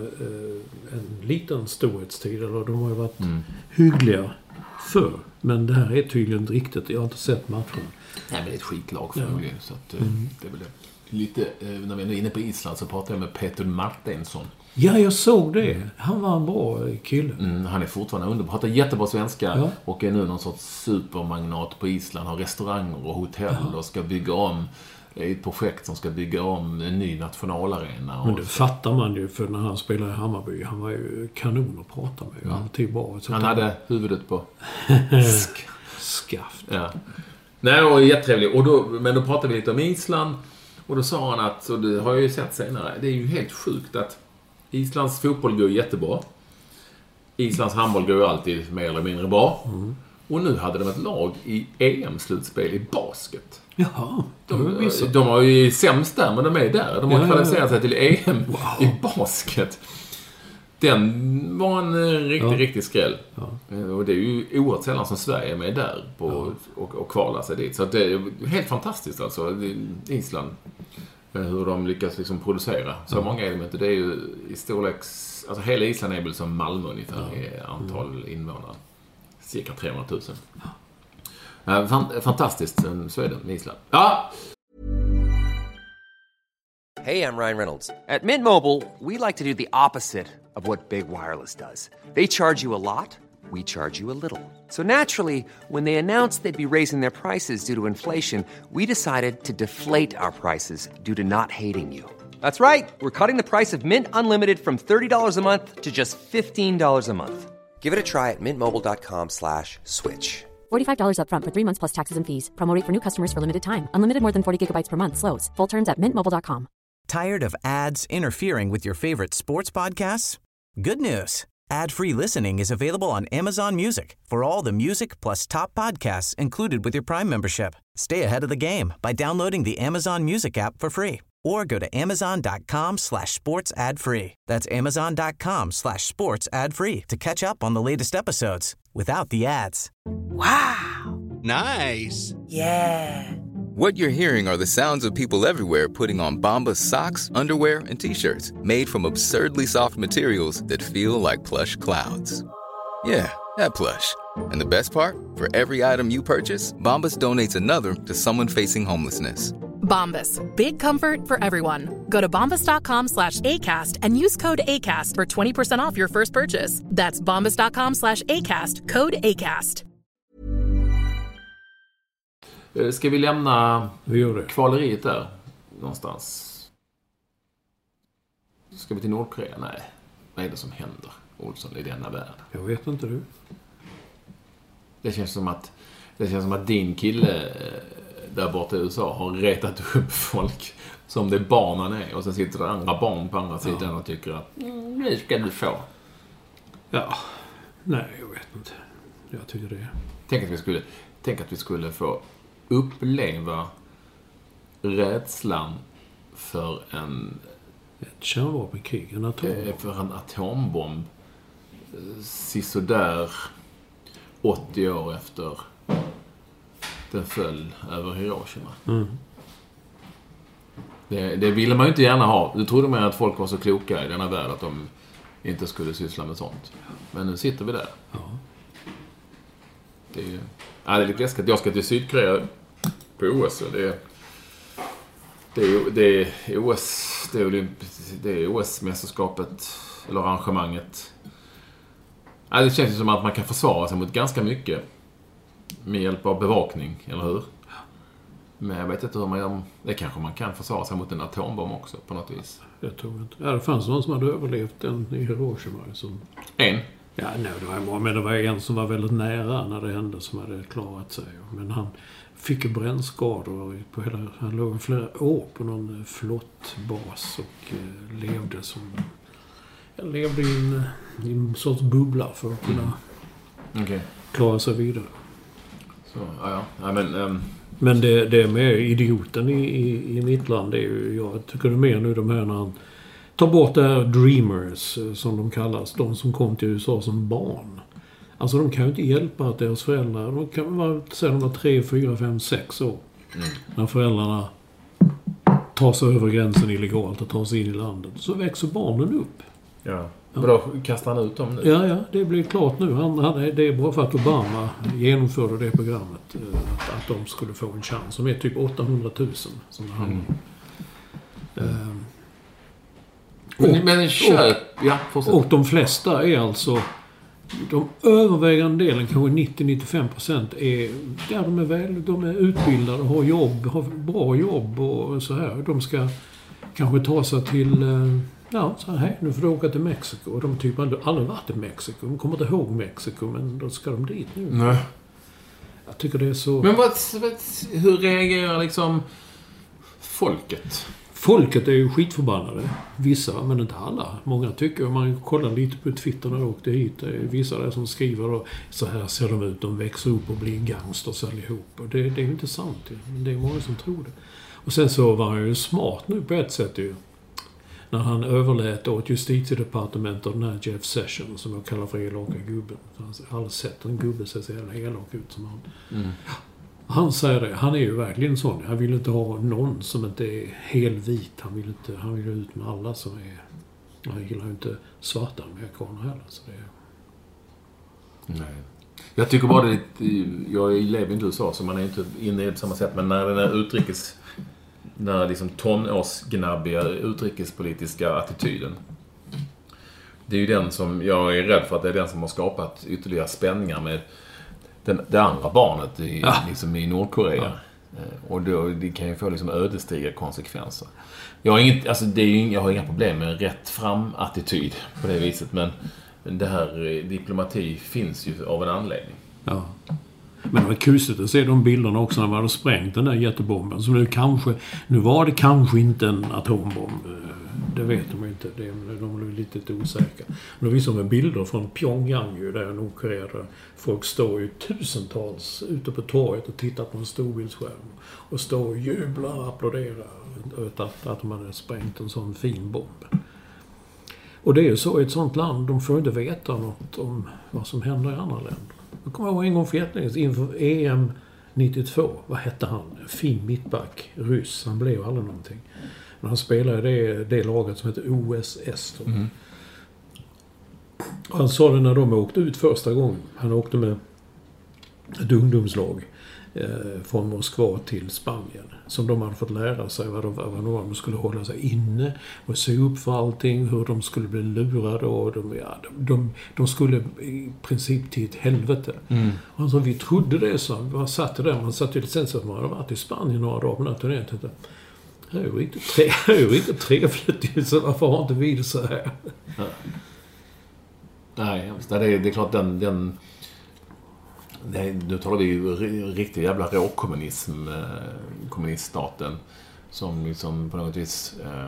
en liten storhetstid. Eller de har ju varit mm. hyggliga för. Men det här är tydligen inte riktigt. Jag har inte sett matchen. Nej, men det är ett skitlag för ja. Så att, mm. det är väl det. Lite, när vi är inne på Island så pratar jag med Peter Martinsson. Ja, jag såg det. Han var en bra kille. Mm, han är fortfarande underbar. Pratar jättebra svenska ja. Och är nu någon sorts supermagnat på Island. Har restauranger och hotell ja. Och ska bygga om ett projekt som ska bygga om en ny nationalarena. Men det fattar man ju, för när han spelade i Hammarby, han var ju kanon att prata med. Mm. Alltid bra. Så han hade huvudet på sk- skaft. Ja. Nej, och jättetrevlig. Och då, men då pratade vi lite om Island. Och då sa han att, och det har jag ju sett senare, det är ju helt sjukt att Islands fotboll går jättebra. Islands handboll går ju alltid mer eller mindre bra. Mm. Och nu hade de ett lag i E M-slutspel i basket. Jaha, de, de, de har ju sämst där, men de är där. De har ja, kvalificerat ja, ja. sig till E M wow. i basket. Den var en riktig, ja. riktig skräll. Ja. Och det är ju oerhört sällan som Sverige är med där på, ja. och, och kvalar sig dit. Så det är helt fantastiskt alltså. Island, hur de lyckas liksom producera. Så ja. många är de inte. Det är ju i storleks... Alltså hela Island är väl som Malmö ungefär ja. i antal mm. invånare. Cirka trehundratusen. Ja. Fantastiskt, Sweden med Island. Ja! Hey, I'm Ryan Reynolds. At Mint Mobile, we like to do the opposite of what Big Wireless does. They charge you a lot, we charge you a little. So naturally, when they announced they'd be raising their prices due to inflation, we decided to deflate our prices due to not hating you. That's right. We're cutting the price of Mint Unlimited from thirty dollars a month to just fifteen dollars a month. Give it a try at mintmobile.com slash switch. forty-five dollars up front for three months plus taxes and fees. Promo rate for new customers for limited time. Unlimited more than forty gigabytes per month. Slows full terms at mint mobile dot com. Tired of ads interfering with your favorite sports podcasts? Good news. Ad-free listening is available on Amazon Music for all the music plus top podcasts included with your Prime membership. Stay ahead of the game by downloading the Amazon Music app for free or go to amazon.com slash sports ad free. That's amazon.com slash sports ad free to catch up on the latest episodes without the ads. Wow. Nice. Yeah. What you're hearing are the sounds of people everywhere putting on Bombas socks, underwear, and T-shirts made from absurdly soft materials that feel like plush clouds. Yeah, that plush. And the best part? For every item you purchase, Bombas donates another to someone facing homelessness. Bombas. Big comfort for everyone. Go to bombas.com slash ACAST and use code ACAST for twenty percent off your first purchase. That's bombas.com slash ACAST. Code ACAST. Ska vi lämna kvaleriet där någonstans? Ska vi till Nordkorea? Nej. Vad är det som händer, Olsson, i denna värld? Jag vet inte du. Det känns som att det känns som att din kille där borta i U S A har retat upp folk som det barnen är. Och sen sitter det andra barn på andra sidan ja. och tycker att mm, nu ska du få. Ja, nej jag vet inte. Jag tycker det. Tänk att vi skulle, tänk att vi skulle få uppleva rädslan för en... Ett kärnvapenkrig, en atombomb. För en atombomb. Sisådär åttio år efter den föll över Hiroshima. Mm. Det, det ville man ju inte gärna ha. Du trodde man att folk var så kloka i denna värld att de inte skulle syssla med sånt. Men nu sitter vi där. Ja. Det är ju... Ja, det är lite läskigt. Jag ska till Sydkorea på O S. Det är, det är, det är O S... Det är, Olymp- det är O S-mästerskapet eller arrangemanget. Ja, det känns ju som att man kan försvara sig mot ganska mycket med hjälp av bevakning, eller hur? Men jag vet inte hur man gör. Det kanske man kan försvara sig mot en atombomb också på något vis. Jag tror inte. Ja, det fanns någon som hade överlevt den i Hiroshima. Som... En? Ja, nej, det var många, men det var en som var väldigt nära när det hände som hade klarat sig. Men han fick ju brännskador på hela... Han låg flera år på någon flottbas och eh, levde som... Jag levde i en, i en sorts bubbla för att kunna okay. klara sig vidare. Så, ja, ja. ja men... Um... Men det, det med idioten i, i, i mitt land, det är ju, jag tycker det är mer nu de här när han tar bort det här dreamers som de kallas, de som kom till U S A som barn. Alltså de kan ju inte hjälpa att deras föräldrar, de kan vara, säga de var tre, fyra, fem, sex år. Mm. När föräldrarna tar sig över gränsen illegalt och tar sig in i landet, så växer barnen upp. Ja. Ja. Då kastar han ut dem nu? Ja, ja, det blir klart nu. Han, han, det är bara för att Obama genomförde det programmet att, att de skulle få en chans. Som är typ åttahundratusen som han... Mm. Um, och, men köp, ja, och de flesta är alltså... De övervägande delen, kanske nittio till nittiofem procent är... Ja, de är väl, de är utbildade, har jobb, har bra jobb och så här. De ska kanske ta sig till... Ja, så här, nu får du åka till Mexiko. Och de typ aldrig, aldrig varit i Mexiko. De kommer inte ihåg Mexiko, men då ska de dit nu. Nej. Jag tycker det är så... Men vad, hur reagerar liksom folket? Folket är ju skitförbannade. Vissa, men inte alla. Många tycker, om man kollar lite på Twitter när de åkte hit, det är vissa där som skriver och så här ser de ut, de växer upp och blir gangsters allihop. Och det, det är ju inte sant. Men det är många som tror det. Och sen så var han ju smart nu på ett sätt ju. När han överlät åt justitiedepartementet av den här Jeff Sessions som jag kallar för elaka gubben. Jag har aldrig sett en gubbe se så jävla elak ut som han. Mm. Han säger det. Han är ju verkligen sån. Han vill inte ha någon som inte är helvit. Han vill inte, han vill ut med alla som är... Han gillar ju inte svarta amerikaner heller. Så det är... Nej. Jag tycker bara det... Jag lever inte i U S A så man är inte inne på samma sätt. Men när den här utrikes... När liksom tonårsgnabbiga utrikespolitiska attityden. Det är ju den som jag är rädd för att det är den som har skapat ytterligare spänningar med den, det andra barnet i, ja. liksom i Nordkorea. Ja. Och då, det kan ju få liksom ödesdigra konsekvenser. Jag har, inget, alltså det är ju, jag har inga problem med en rätt fram attityd på det viset. Men det här diplomati finns ju av en anledning. Ja. Men det var kusligt att se de bilderna också när man hade sprängt den där jättebomben. Så nu kanske, nu var det kanske inte en atombomb. Det vet de inte. Det, de blev lite osäkra. Men då visar de bilder från Pyongyang ju, där Nordkorea. Där folk står ju tusentals ute på torget och tittar på en storbildsskärm. Och står och jublar och applåderar att, att de hade sprängt en sån fin bomb. Och det är ju så i ett sånt land, de får inte veta något om vad som händer i andra länder. Jag kommer ihåg en gång för jättelänge inför E M nittiotvå. Vad hette han? Fin mittback. Ryss. Han blev aldrig någonting. Men han spelade det, det laget som heter O S S. Mm. Han sa det när de åkte ut första gången. Han åkte med ett ungdomslag eh, från Moskva till Spanien. Som de hade fått lära sig vad de, vad de skulle hålla sig inne och se upp för allting. Hur de skulle bli lurade och de, ja, de, de, de skulle i princip till ett helvete. Mm. Alltså vi trodde det så. Man satt där, man satt till sen så att man hade varit i Spanien några dagar på natten. Det är ju riktigt, tre, det är ju riktigt trevligt. Så varför har inte vi det så här? Ja. Nej, det är, det är klart den, den Nej, nu talar vi ju riktigt jävla råkommunism, eh, kommuniststaten, som liksom på något vis eh,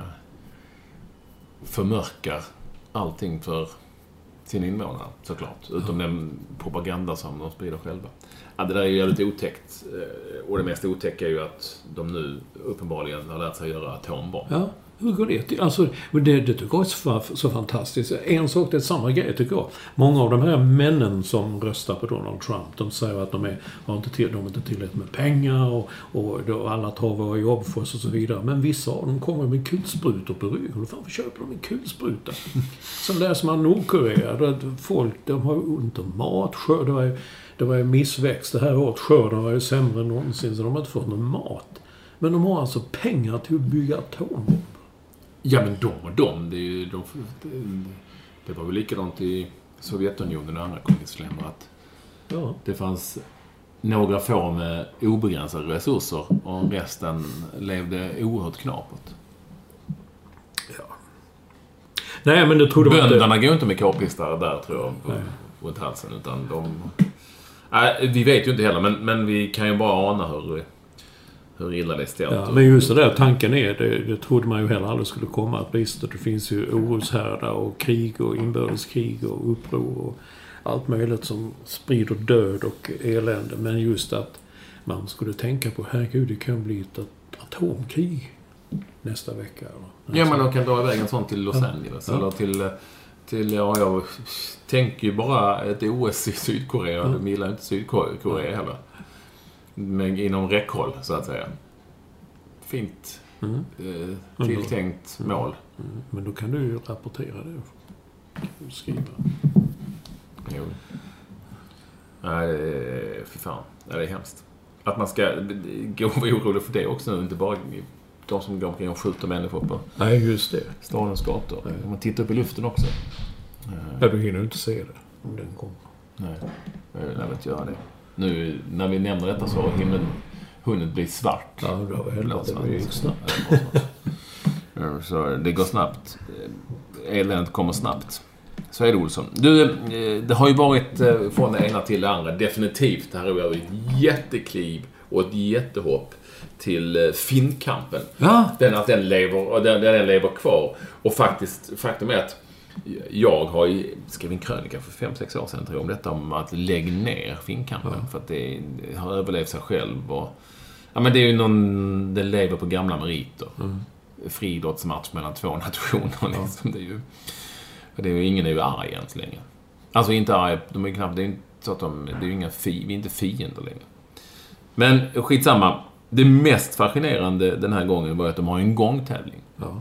förmörkar allting för sin invånare, såklart. Utom ja. den propaganda som de sprider själva. Ja, det där är ju jävligt otäckt. Och det mest otäcka är ju att de nu uppenbarligen har lärt sig göra atombomb. Ja, hur går det till? Alltså, det, det tycker jag är så, så fantastiskt. En sak, det är samma grej tycker jag. Många av de här männen som röstar på Donald Trump, de säger att de är, har inte till, de är inte tillräckligt med pengar och, och då alla tar våra jobb för oss och så vidare. Men vissa av dem kommer med kulsprutor på ryggen. Och fan, vad köper de en kulspruta? Som läser man Nordkorea. Folk, de har ont om mat. Det var ju, det var ju missväxt. Det här året skörden var ju sämre än någonsin, så de har inte fått någon mat. Men de har alltså pengar till att bygga atombomber. Ja, men de och de, det är ju de, det var väl likadant i Sovjetunionen och andra kommunistländer att ja. det fanns några få med obegränsade resurser och resten levde oerhört knapert. Ja. Nej, men det tror Bönderna inte... går inte med k-pistare där, tror jag, på, runt halsen, utan de... Nej, vi vet ju inte heller, men, men vi kan ju bara ana hur... hur illa det är ställt. Ja, men just det där tanken är, det, det trodde man ju heller aldrig skulle komma. Att visst, det finns ju oroshärdar och krig och inbördeskrig och uppror och allt möjligt som sprider död och elände. Men just att man skulle tänka på, herregud, det kan bli ett atomkrig nästa vecka. Eller? Ja, men de kan dra iväg en sån till Los Angeles. Ja. Eller till, till, ja, jag tänker ju bara ett O S i Sydkorea. Ja. De gillar inte Sydkorea ja. heller. Men inom räckhåll, så att säga. Fint. Mm. Eh, tilltänkt mm. mål. Mm. Men då kan du ju rapportera det. Skriva. Jo. Nej, fy fan. Nej, det är hemskt. Att man ska gå och vara orolig för det också nu. Inte bara de som går omkring och skjuter människor på. Nej, just det. Stadens gator. Nej. Man tittar upp i luften också. Ja, du hinner inte se det om den kommer. Nej, jag lär inte göra det. Nu, när vi nämner detta så har himlen hunnit bli svart. Ja, det var helvete. Det går snabbt. Ja, så det går snabbt. Eländet kommer snabbt. Så är det, Olsson. Du, det har ju varit från det ena till det andra. Definitivt. Det här är ett jättekliv och ett jättehopp till Finnkampen. Ja. Den, att den lever, och den, den lever kvar. Och faktiskt, faktum är att jag har ju skrev en krönika för fem sex år sedan tror jag, om detta om att lägga ner Finnkampen ja. för att det, det har överlevt sig själv och ja, men det är ju någon, det lever på gamla meriter. Mm. Friidrottsmatch mellan två nationer liksom. Ja. Det är ju det är ju ingen är ju arg ens längre. Alltså inte arg, de är knappt, det är inte så att de, det är ju inga fi, vi är inte fiender längre. Men skitsamma, det mest fascinerande den här gången var att de har en gångtävling. Ja.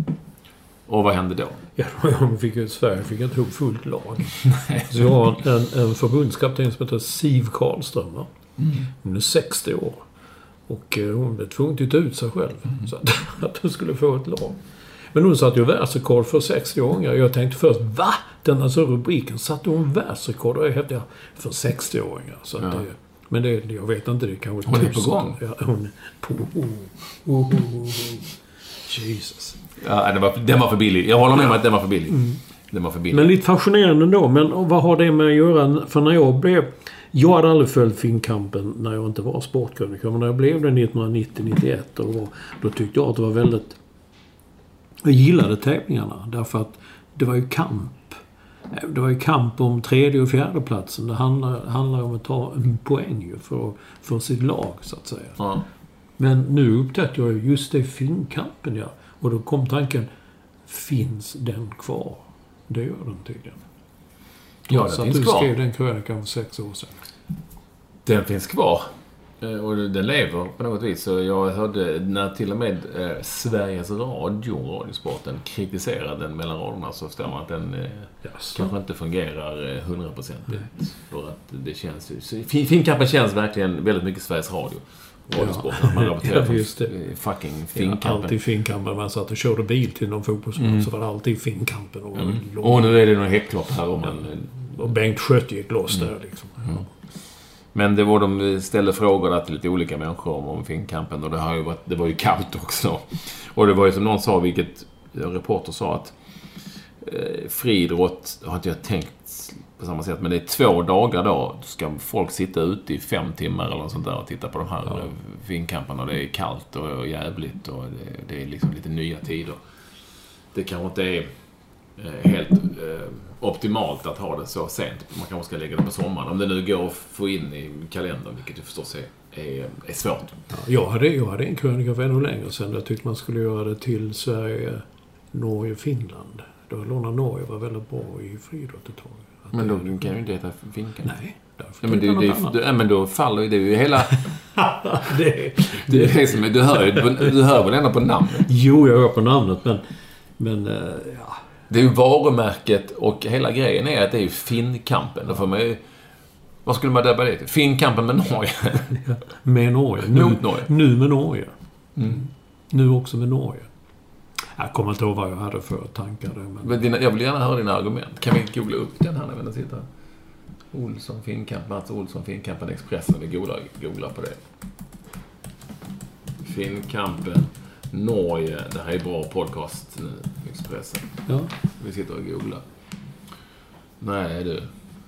Och vad hände då? Ja, de fick ju Sverige fick inte ihop fullt lag. Så jag har en, en förbundskapten som heter Siv Karlström. Mm. Hon är sextio år. Och hon blev tvungen att ta ut sig själv. Mm. Så att, att hon skulle få ett lag. Men hon satt ju världsrekord för sextio-åringar. Jag tänkte först, va? Den alltså rubriken satte hon världsrekord. Och jag hävdade för sextio-åringar. Så ja. det, men det, jag vet inte, det kanske... Hon är på gång. Ja, hon är på... Oh, oh, oh, oh. Jesus. Ja, den var, den var för billig. Jag håller med om att den var för billig. Mm. Den var för billig. Men lite fascinerande ändå. Men vad har det med att göra? För när jag blev... Jag hade aldrig följt Finnkampen när jag inte var sportkrönikör. Men när jag blev det nittonhundranittio nittioett då, då tyckte jag att det var väldigt... Jag gillade tävlingarna. Därför att det var ju kamp. Det var ju kamp om tredje och fjärde platsen. Det handlar, handlar om att ta en poäng för, för sitt lag, så att säga. Ja. Men nu upptäckte jag just det Finnkampen, ja. Och då kom tanken, finns den kvar? Det gör den tydligen. Ja, den så finns att du kvar. skrev den krönikan för sex år sedan. Den finns kvar. Och den lever på något vis. Så jag hörde när till och med eh, Sveriges Radio, Radiosporten, kritiserade den mellan raderna, så förstår man att den eh, kanske inte fungerar hundraprocentigt. Eh, för att det känns ju... Finnkampen känns verkligen väldigt mycket Sveriges Radio. Radiosporten. Man rapporterar ja, just det. Fucking Finnkampen. Ja, alltid Finnkampen. Man satt och körde bil till någon fotbollsmatch mm. så var det alltid Finnkampen. Och, mm. och nu är det någon häcklopp här. Om man, ja. Och Bengt Schött gick loss mm. där liksom. Ja. Mm. Men det var de ställde frågor till lite olika människor om, om Finnkampen. Och det, har ju varit, det var ju kallt också. Och det var ju som någon sa, vilket en reporter sa, att eh, friidrott har inte jag tänkt på samma sätt. Men det är två dagar då. Ska folk sitta ute i fem timmar eller sånt där och titta på de här ja. finkamperna. Det är kallt och, och jävligt och det, det är liksom lite nya tider. Det kanske inte är eh, helt eh, optimalt att ha det så sent. Man kanske ska lägga det på sommaren. Om det nu går att få in i kalendern, vilket ju förstås är, är, är svårt. Ja, jag, hade, jag hade en krönika för ännu längre sedan. Jag tyckte man skulle göra det till Sverige, Norge, Finland. Då låna Norge var väldigt bra i friidrott ett tag. Men då kan ju inte heta finkan. Nej. Ja, men, det, det, det, det, men då faller ju det ju hela... det, det är som, du hör ju du hör väl ändå på namnet? Jo, jag hör på namnet, men... men uh, ja. Det är ju varumärket och hela grejen är att det är ju Finnkampen. Då får man ju... Vad skulle man döpa det till? Finnkampen med Norge. med Norge. Nu, Mot Norge. Nu med Norge. Mm. Nu också med Norge. Jag kommer inte ihåg vad jag hade för tankar. Men... men dina, jag vill gärna höra dina argument. Kan vi googla upp den här när vi sitter? Olsson, Finnkamp, Mats Olsson, Finnkampen, Expressen. Vi googlar, googlar på det. Finnkampen, Norge. Det här är bra podcast nu, Expressen. Ja. Vi sitter och googlar. Nej, du.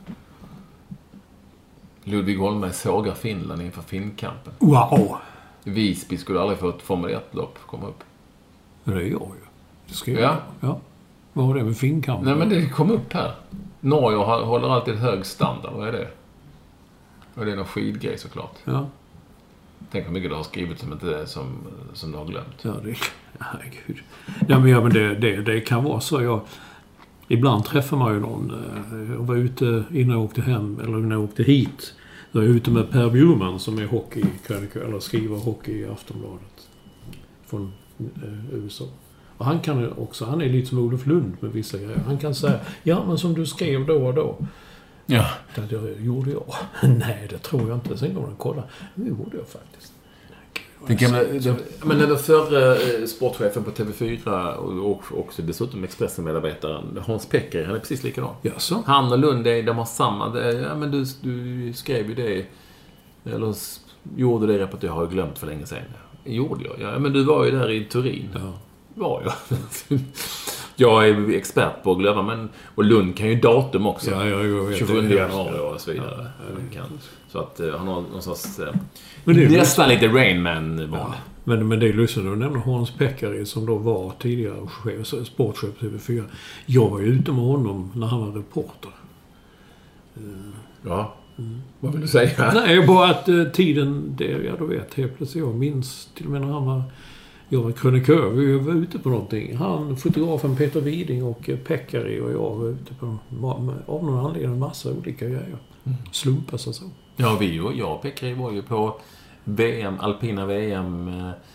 Ludvig Holmberg sågar Finland inför Finnkampen. Wow! Visby skulle aldrig få ett Formel ett-lopp komma upp. Det är jag ju. Det ska jag ja. ja. Vad har det med Finnkampen? Nej, men det kom upp här. Norge håller alltid hög standard. Vad är det? Och det är någon skidgrej såklart. Ja. Tänk hur mycket du har skrivit som inte som, som du har glömt. Ja, det herregud. Ja, men, ja, men det, det, det kan vara så. Jag, ibland träffar man ju någon. Jag var ute innan jag åkte hem, eller innan jag åkte hit. Jag är ute med Per Bjurman som är hockeykrönikör, eller skriver hockey i Aftonbladet. Från eh, U S A. Och han kan också, han är lite som Olof Lund med vissa grejer. Han kan säga, ja men som du skrev då och då. Ja. Det jag, gjorde jag. Nej, det tror jag inte. Sen går man och kolla. Det gjorde jag faktiskt. Den gamla, det, men den förra eh, sportchefen på T V fyra och, och också dessutom Expressen-medarbetaren Hans Pecker, han är precis likadan. Jaså? Han och Lund, de har samma. Det, ja, men du, du skrev ju det, eller gjorde det repet jag har glömt för länge sedan. Gjorde jag? Ja, men du var ju där i Turin. Ja. Var jag. Jag är expert på att glömma, men och Lund kan ju datum också. Ja, jag, jag vet tjugosjunde det. januari och så vidare. Ja, ja, kan. Så att uh, han har någon sorts uh, men det är nästan lite Rain Man var. Ja, men, men det är lustigt att nämna Hans Peckari som då var tidigare chef, sportchef på T V fyra. Jag var ju ute med honom när han var reporter. Uh, ja. Mm. Vad vill du säga? Nej, bara att uh, tiden, det, ja du vet, helt plötsligt jag minns till och med när han var jag var krönikör, vi var ute på någonting. Han, fotografen Peter Widing och Peckari och jag var ute på av någon anledning en massa olika grejer. Mm. Slumpas och så. Ja, vi och jag och Peckari var ju på V M, alpina V M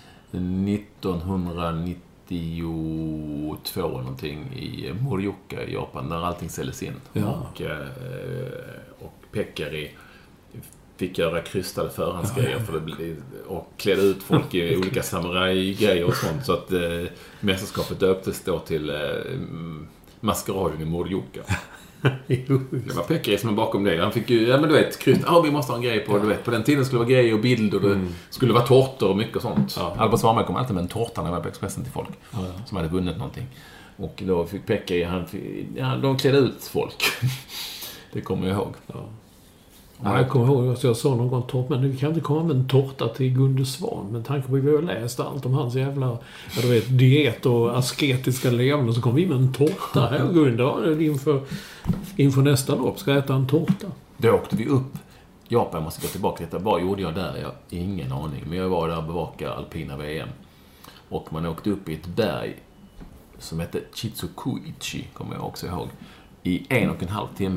nittonhundranittiotvå någonting i Morioka i Japan där allting säljs in. Ja. Och, och Peckari fick göra krystade förhandsgrejer ja, ja. för det, och klädde ut folk i olika samurai-grejer och sånt. Så att eh, mästerskapet döptes då till eh, maskeraden i Morioka. Det var Peckari som är bakom det. Han fick ju, ja men du vet, kryst, ja vi måste ha en grej på, ja. Du vet, på den tiden skulle det vara grejer och bild och det mm. skulle vara tårtor och mycket sånt. Ja. Albert Svanberg kom alltid med en tårta när jag var på Expressen till folk ja, ja. som hade vunnit någonting. Och då fick Peckari, han fick, ja, de klädde ut folk. Det kommer jag ihåg. Ja. Ja, jag kommer ihåg att jag sa någon gång tårt, men vi kan inte komma med en tårta till Gunde Svan. Men tanke på att vi har läst allt om hans jävla jag vet, diet och asketiska levande så kom vi med en tårta här Gunde inför, inför nästa lopp ska jag äta en tårta. Då åkte vi upp. Japan måste gå tillbaka till. Vad gjorde jag där? Jag har ingen aning. Men jag var där och bevakade alpina V M. Och man åkte upp i ett berg som hette Chizukuichi, kommer jag också ihåg. I en och en halv timme.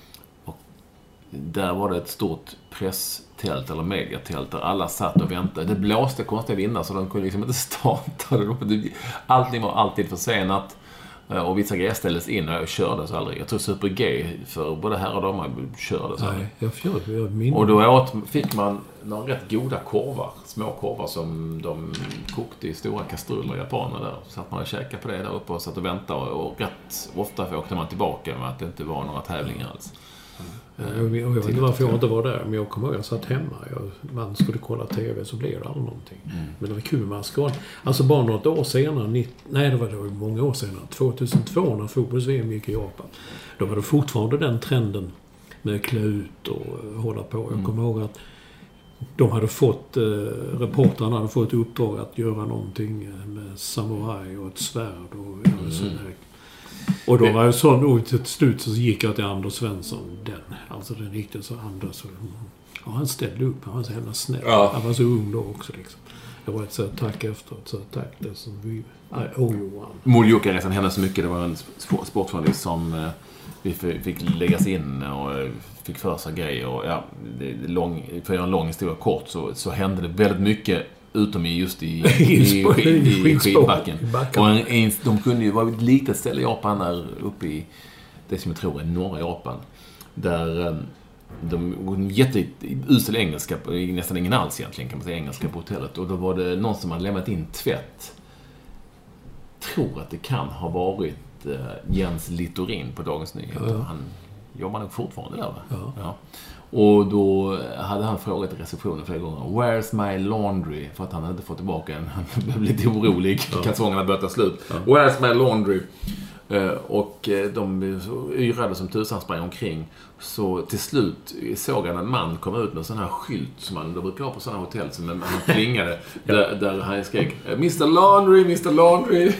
Där var det ett stort presstält eller mediatält där alla satt och väntade. Det blåste konstiga vindar så de kunde liksom inte starta. Allting var alltid försenat och vissa grejer ställdes in och jag körde så aldrig. Jag tror Super G för både här och damer körde så. Nej, jag fjörde, jag minns. Och då åt, fick man några rätt goda korvar, små korvar som de kokte i stora kastruller i Japaner där. Så satt man och käkade på det där uppe och satt och väntade och rätt ofta åkte man tillbaka med att det inte var några tävlingar alls. Jag, jag vet inte varför jag inte var där, men jag kommer ihåg jag satt hemma. Jag, man skulle kolla tv så blev det aldrig någonting. Mm. Men det var kul med skål. Alltså bara något år senare, nittio, nej det var, det var många år senare, tjugohundratvå när fotbolls-V M gick i Japan. Då var det fortfarande den trenden med klä ut och hålla på. Jag kommer ihåg att de hade fått, eh, reportrarna hade fått uppdrag att göra någonting med samurai och ett svärd och mm. sån här. Och då var jag sån, och till slut så gick jag till Anders Svensson, den, alltså den riktigt så Anders, så, ja, han ställde upp, han var så jävla snäll. Ja. Han var så ung då också liksom. Jag var ett så tack efteråt, så tack det som vi, nej, oh Johan. Måljokarresan hände så mycket, det var en sportjournalist som eh, vi fick läggas in och eh, fick för sig grejer och ja, det, det lång, för att göra en lång historia kort så, så hände det väldigt mycket utom i just i, i, i, i, i skidbacken. Och en, en, de kunde ju vara ett litet ställe i Japan där uppe i det som jag tror är norra Japan. Där de jätteusel engelska, nästan ingen alls egentligen kan man säga engelska på hotellet. Och då var det någon som hade lämnat in tvätt. Tror att det kan ha varit uh, Jens Littorin på Dagens Nyheter. Ja. Han jobbar nog fortfarande där, va? Ja. Ja. Och då hade han frågat i receptionen flera gånger, where's my laundry? För att han hade fått tillbaka en, han blev lite orolig, ja. Kalsongerna började ta slut. Ja. Where's my laundry? Uh, och de yrade som tusan sprang omkring. Så till slut såg han en man komma ut med en sån här skylt som man då brukar ha på sådana hotell som han klingade. Ja. där, där han skrek, mister Laundry, mister Laundry.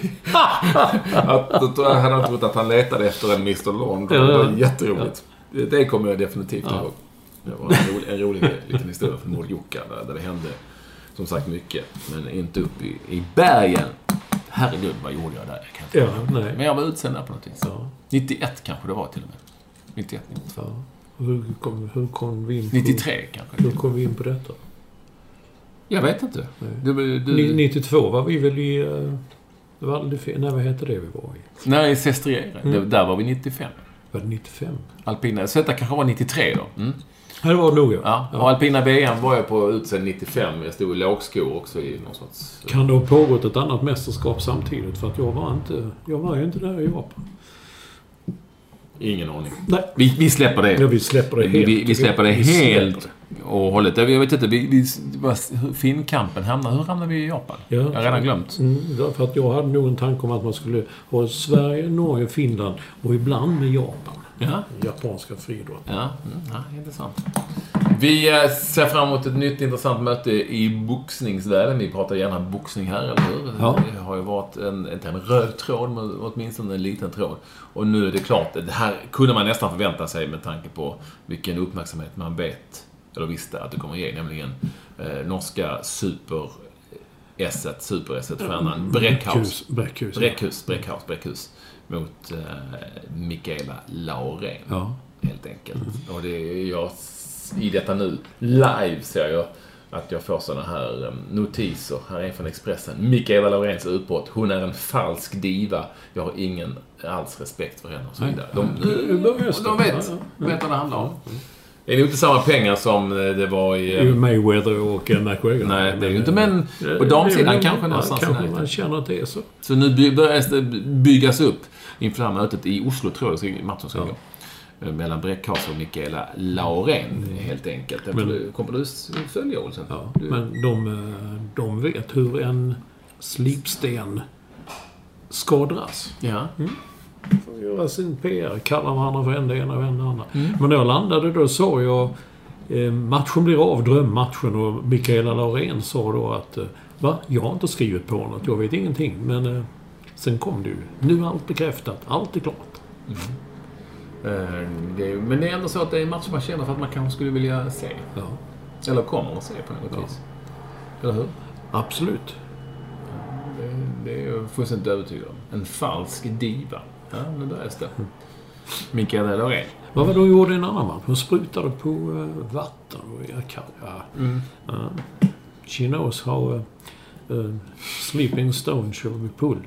att, då, han hade trott att han letade efter en mister Laundry. Ja. Det var jätteroligt. Ja. Det kommer jag definitivt ja. ihåg. Det var en rolig, en rolig liten historia från Måljoka där, där det hände som sagt mycket. Men inte upp i, i bergen. Herregud, vad gjorde jag där? Jag kan ja, nej. Men jag var utsänd där på något vis. Ja. nittioett kanske det var till och med. nittioett, nittiotvå. Ja. Hur, kom, hur kom vi in på... nittiotre kanske. Hur kom vi in på detta? Jag vet inte. Du, du... nittiotvå var vi väl i... Det var aldrig fel. Nej, vad heter det vi var i? Nej, i Sestriere. Mm. Där var vi nittiofem. Var det nittiofem? Alpina. Så detta kanske var nittiotre då. Mm. Ja, det var det nog, ja. Ja. Och Alpina V M var jag på utsänd nittiofem. Jag stod i lågskor också i någon sorts... Kan det ha pågått ett annat mästerskap samtidigt? För att jag var inte, jag var ju inte där i Japan. Ingen aning. Nej. Vi, vi släpper det. Ja, vi släpper det helt. Vi, vi släpper det vi helt släpper. Och hållet. Jag vet inte, vi, vi, hur Finnkampen hamnar. Hur hamnar vi i Japan? Ja, jag har redan glömt. Mm, för att jag hade nog en tanke om att man skulle ha Sverige, Norge, Finland och ibland med Japan. Ja. Japanska friidrott. Ja, mm, ja, intressant. Vi ser fram emot ett nytt intressant möte i boxningsvärlden. Vi pratar gärna boxning här, eller hur? Ja. Det har ju varit en, en röd tråd, men åtminstone en liten tråd. Och nu är det klart, det här kunde man nästan förvänta sig med tanke på vilken uppmärksamhet man vet, eller visste att det kommer ge, nämligen eh, norska super S ett, super S ett-stjärnan Bräckhaus. Bräckhus. Bräckhus, Bräckhaus, Bräckhus. Mot eh, Mikaela Laurén. Ja. Helt enkelt. Mm. Och det är jag i detta nu live ser jag att jag får såna här um, notiser. Här är en från Expressen. Mikaela Lauréns utbrott. Hon är en falsk diva. Jag har ingen alls respekt för henne och så vidare. De, de, de vet, de vet vad det handlar om. Det är ju inte samma pengar som det var i... Um, Mayweather och uh, McGregor. Nej, det är ju inte, men på damsidan det, kanske det, någonstans. Kanske man känner att det är så. Så nu börjar det byggas upp inför mötet i Oslo, tror jag, i matchen ska ja. gå. Mellan Bräckhaus och Mikaela Laurén, mm. helt enkelt. Men, du, kommer du följa, Olsen? Ja, du... men de, de vet hur en slipsten ska dras. Ja. Mm. Får göra sin P R, kallar varandra för en det ena och en det andra. Mm. Men när jag landade då sa jag eh, matchen blir av, drömmatchen, och Mikaela Laurén sa då att eh, va? Jag har inte skrivit på något, jag vet ingenting, men eh, sen kom det ju. Nu är allt bekräftat, allt är klart. Mm. Eh, det är, men det är ändå så att det är en match man känner för att man kanske skulle vilja se. Ja. Eller kommer att se på något ja. vis. Eller hur? Absolut. Ja, det, det är jag fullständigt övertygad om. En falsk diva. Ja, nu börjar det. Mm. Mikaela Laurén. Vad var det hon gjorde i en annan match? Hon sprutade på uh, vatten. Och jag kan, ja. Mm. Uh, she knows how uh, uh, sleeping stone shall be pulled.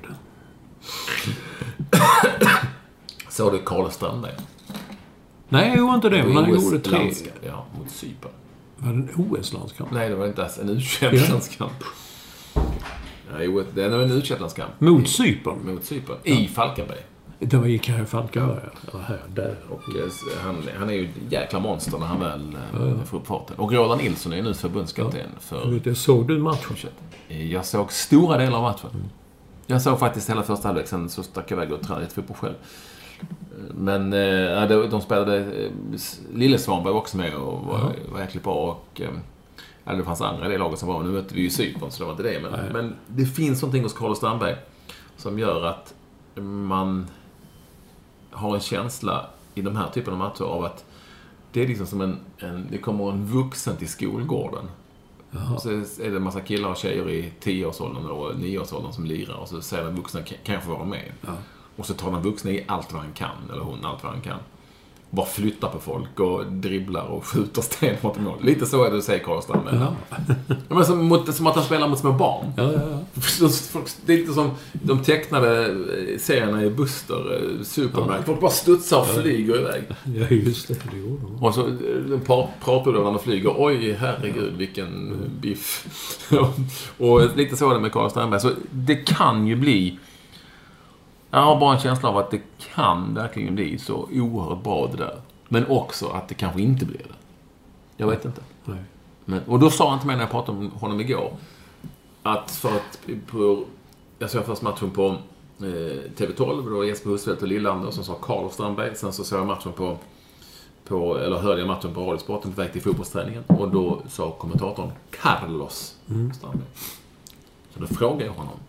Så du Karl Strandberg? Nej, jag gjorde inte det. Men han gjorde tre. Ja, mot Cypern. Var det en O S-landskamp? Nej, det var inte ens en U tjugoett-landskamp. Nej, det var en U tjugoett-landskamp. Mot Cypern? Mot Cypern. I Falkenberg. Då gick han i Falkare, eller här, där. Och han, han är ju ett jäkla monster när han väl ja, ja. får upp farten. Och Roland Nilsson är nu förbundskapten ja. för... Jag såg du matchen? Jag såg stora delar av matchen. Mm. Jag såg faktiskt hela första halvlek, sen så stack jag iväg och tränade lite fotboll själv. Men äh, de, de spelade... Lille Svanberg var också med och var, mm. var jäkligt bra. Och, äh, det fanns andra i det laget som var. Nu mötte vi ju Cypern, så det var inte det. Men, men det finns någonting hos Carlos Strandberg som gör att man har en känsla i de här typerna av matcher av att det är liksom som en, en det kommer en vuxen till skolgården. Jaha. Så är det en massa killar och tjejer i tioårsåldern och nioårsåldern som lirar och så säger den vuxna, kan jag få vara med? Ja. Och så tar den vuxna i allt vad han kan, eller hon allt vad han kan. Bara flyttar på folk och dribblar och skjuter sten mot mål. Lite så är det, säger Carl Strandberg. Ja. Ja, men som, mot, som att han spelar mot små barn. Ja, ja, ja. Det är lite som de tecknade serierna i Buster, Superman. Ja. Folk bara studsar och flyger iväg. Ja, just det. Det gjorde de. Och så pratar de när de flyger. Oj, herregud, vilken biff. Och lite så är det med Carl Strandberg. Så det kan ju bli... Jag har bara en känsla av att det kan verkligen bli så oerhört bra det där. Men också att det kanske inte blir det. Jag vet inte. Nej. Men, och då sa han till mig när jag pratade om honom igår att för att på, jag såg först matchen på eh, T V tolv, då var Jesper Husfeldt och Lillander som sa Carlos Strandberg. Sen så såg jag matchen på, på eller hörde jag matchen på Radiosporten på väg till fotbollsträningen. Och då sa kommentatorn Carlos mm. Strandberg. Så då frågade jag honom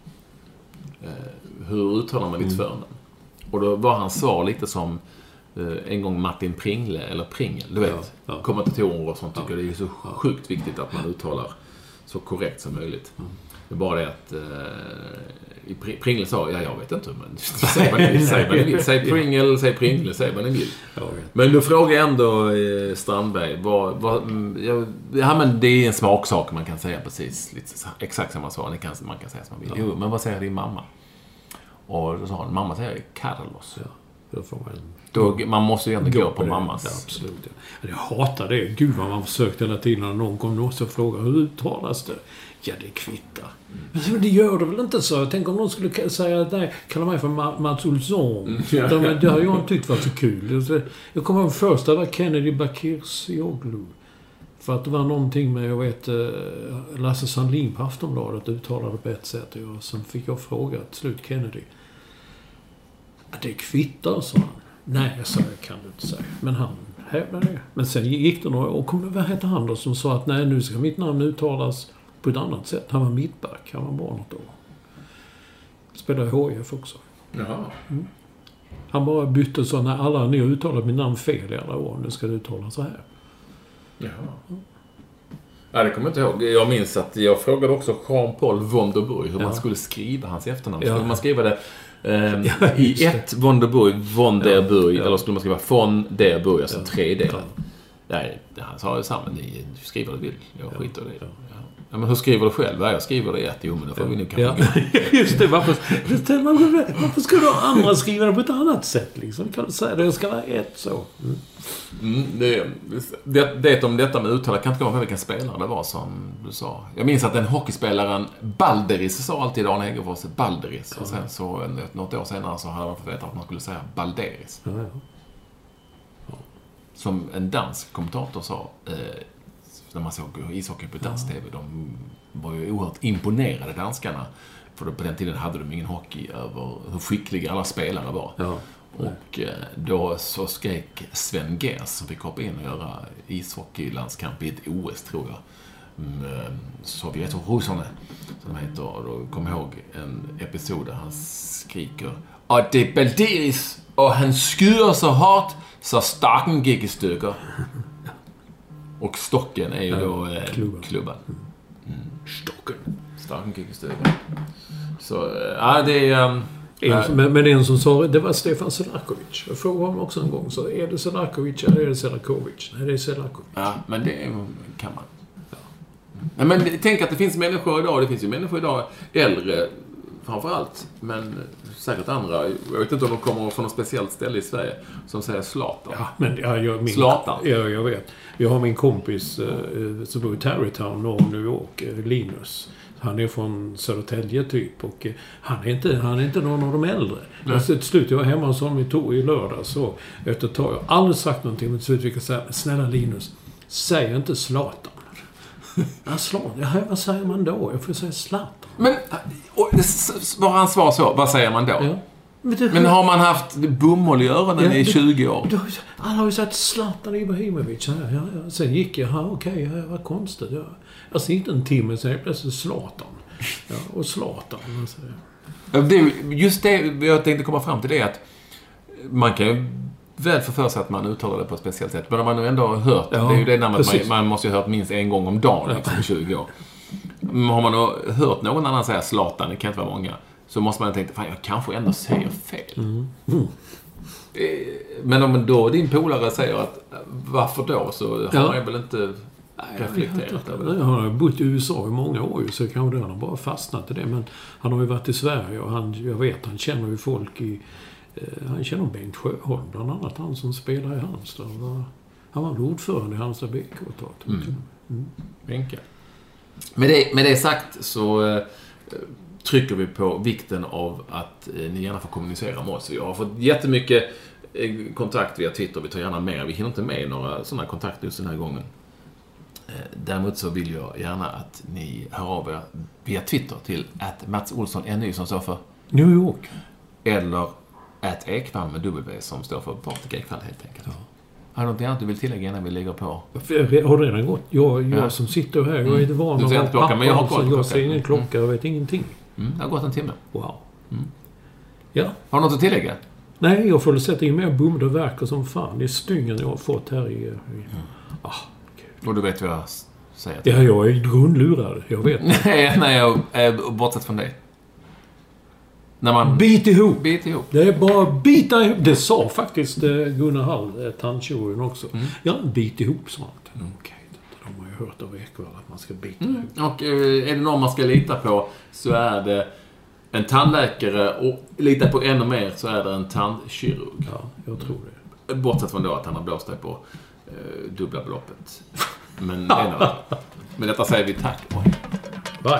hur uttalar man ditt mm. förnamn? Och då var hans svar lite som eh, en gång Martin Pringle eller Pringel, du vet. Ja, ja. Kommentatorer och sånt tycker ja. det är så sjukt viktigt att man uttalar så korrekt som möjligt. Mm. Det är bara det att eh, Pringle sa, ja jag vet inte, men säg vad ni vill, säg vad ni vill. Säg Pringle, säg Pringle, säg vad ni vill. Men då frågar jag ändå eh, Strandberg, vad, vad, ja, ja men det är en smaksak man kan säga precis, lite, exakt samma svar, man kan, man kan säga som man vill. Ja. Jo, men vad säger din mamma? Och då sa han, mamma säger Carlos. Ja, då får man... Då, man måste ju ändå gå, gå på, på mammas. Ja, absolut. Ja. Jag hatar det. Gud vad man försökte hela tiden när någon kom och frågade hur uttalas det? Ja, det kvittar. Mm. Men det gör det väl inte så. Tänk om någon skulle säga att nej, kalla mig för Mats Olsson. Mm. Ja. Det, det har jag inte tyckt var så kul. Jag kommer ihåg först, det var Kennedy Bakircioglu. För att det var någonting med, jag vet, Lasse Sandlin på Aftonbladet uttalade på ett sätt. Och sen fick jag fråga till slut Kennedy. Det kvittar, sa han. Nej, jag sa, det kan du inte säga. Men han hävdade det. Men sen gick det några och kom, vad hette han då som sa att nej, nu ska mitt namn uttalas på ett annat sätt. Han var mittback, han var bara något år. Spelade i H I F också. Jaha. Mm. Han bara bytte så när alla ni har uttalat mitt namn fel i alla år. Nu ska det uttalas så här. Ja. Ja, det kommer jag inte ihåg. Jag minns att jag frågade också Jean-Paul Vonderburg hur ja. man skulle skriva hans efternamn. Ja. Skulle man skriva det eh, ja, i ett Vonderburg, Vonderburg, ja. Ja. eller skulle man skriva von der Burg, alltså ja. tre delar? Nej, han sa det samma. Ni skriver det vill. Jag ja. skiter i det. Ja. Ja. Ja, men hur skriver du själv? Ja, jag skriver det i ett. Jo, men då får ja. vi nu kanske... Ja. Just det, varför, varför ska du andra skriva det på ett annat sätt? Liksom? Kan du säga det? Jag ska vara ett så. Mm. Mm, det, det, det om detta med uttala kan inte komma på vilken spelare det var som du sa. Jag minns att den hockeyspelaren Balderis sa alltid Arne Hegerfors Balderis. Och sen så något år senare så hade man fått veta att man skulle säga Balderis. Ja, ja. Ja. Som en dansk kommentator sa eh, när man såg ishockey på dansk T V, de var ju oerhört imponerade, danskarna. För på den tiden hade de ingen hockey över hur skickliga alla spelare var. Ja. Och då så skrek Sven Gers som fick hoppa in och göra ishockeylandskamp i ett O S, tror jag. Sovjet och Ryssarna, som heter. Och då kommer jag ihåg en episod där han skriker och det är Balderis och han skyder så hårt så stacken gick i stycken. Och stocken är ju då eh, klubban. klubban. Mm. Stocken. Stacken gick i stycken. Så, ja, det är... Um, en, men, men en som sa det var Stefan Selakovic. Jag frågade honom också en gång. Så är det Selakovic eller är det Selakovic? Nej, det är Selakovic. Ja, men det kan man. Ja. Ja, men tänk att det finns människor idag. Det finns ju människor idag, äldre framförallt. Men säkert andra. Jag vet inte om de kommer från något speciellt ställe i Sverige som säger Zlatan. Ja, men ja, jag, min, Zlatan. Ja, jag vet. Jag har min kompis eh, som bor i Tarrytown norr om New York, eh, Linus. Han är från Södertälje typ. Och han är inte, han är inte någon av de äldre. Jag till slut, jag var hemma hos honom i, to- i lördag. Så efter ett tag, jag har aldrig sagt någonting. Men till slut fick jag säga, snälla Linus, säg inte Zlatan. Ja, Zlatan. Ja, vad säger man då? Jag får säga Zlatan. Men, och, var hans svar så? Vad säger man då? Ja. Men, det, men har man haft bomull i öronen ja, i tjugo år? Då, alla har ju sagt Zlatan Ibrahimovic. Ja, ja, ja. Sen gick jag, ja, okej, okay, ja, vad konstigt. Ja. Jag sitter en timme, sen är det plötsligt Zlatan. Ja, och Zlatan. Alltså. Det, just det jag tänkte komma fram till det är att man kan ju väl förför sig att man uttalar det på ett speciellt sätt. Men om man nu ändå har hört ja, det är ju det namnet man, man måste ju ha hört minst en gång om dagen liksom, i tjugo år. Har man då hört någon annan säga Zlatan, det kan inte vara många, så måste man tänka, fan jag kanske ändå säger fel. Mm. Mm. Men om då din polare säger att varför då, så har ja. jag väl inte reflekterat över det. Han har bott i U S A i många år, så kanske han har bara fastnat i det. Men han har ju varit i Sverige och han, jag vet, han känner ju folk i... Eh, han känner Bengt Sjöholm, bland annat han som spelar i Halmstad. Han var ordförande i Halmstad B K. Mm. Mm. Benka. Med det, med det sagt så eh, trycker vi på vikten av att eh, ni gärna får kommunicera med oss. Vi har fått jättemycket eh, kontakt via Twitter. Vi tar gärna mer. Vi hinner inte med några sådana kontakter just den här gången. Eh, däremot så vill jag gärna att ni hör av er via Twitter till att Mats Olsson N Y som står för New York. Eller att Ekvall med W som står för Patrik Ekvall helt enkelt. Ja. Har du något annat du vill tillägga innan vi lägger på? Jag har redan gått. Jag, jag ja. som sitter här, jag är inte van mm. att vara pappa, men jag har så jag ser ingen klocka, jag vet ingenting. Mm. Det har gått en timme. Wow. Mm. Ja. Har du något att tillägga? Nej, jag får sätta in mer bumda verkar som fan. Det är styngen jag har fått här i... i... Mm. Ah, och du vet vad jag säger? Ja, jag är grundlurad. Jag vet. nej, nej, jag är bortsett från dig. När man bit ihop. Bit ihop. Det är bara bita ihop. Det sa faktiskt Gunnar Hall, tandkirurgen också. Mm. Ja, bit ihop sånt. Mm. Okej, det har man ju hört av Ekvall att man ska bita mm. ihop. Och är det någon man ska lita på så är det en tandläkare, och lita på ännu mer så är det en tandkirurg. Ja, jag tror det. Bortsett från då att han har blåst dig på eh, dubbla beloppet. Men ändå. Med detta säger vi tack. Oj. Bye.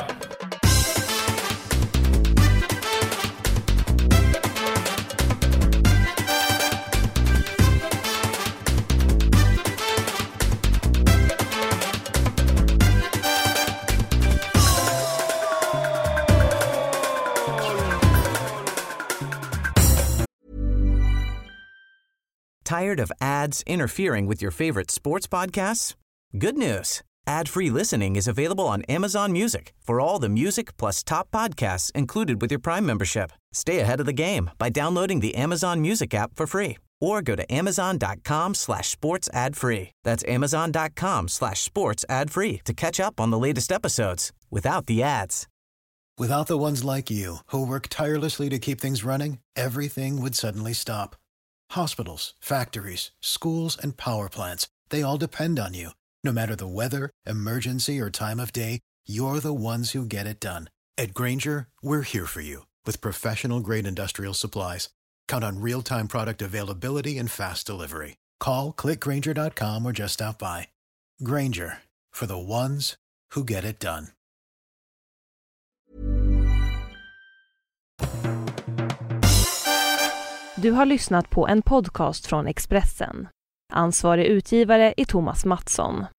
Tired of ads interfering with your favorite sports podcasts? Good news. Ad-free listening is available on Amazon Music for all the music plus top podcasts included with your Prime membership. Stay ahead of the game by downloading the Amazon Music app for free or go to amazon.com slash sports ad free. That's amazon.com slash sports ad free to catch up on the latest episodes without the ads. Without the ones like you who work tirelessly to keep things running, everything would suddenly stop. Hospitals, factories, schools, and power plants, they all depend on you. No matter the weather, emergency, or time of day, you're the ones who get it done. At Grainger, we're here for you with professional-grade industrial supplies. Count on real-time product availability and fast delivery. Call, click grainger dot com, or just stop by. Grainger, for the ones who get it done. Du har lyssnat på en podcast från Expressen. Ansvarig utgivare är Thomas Mattsson.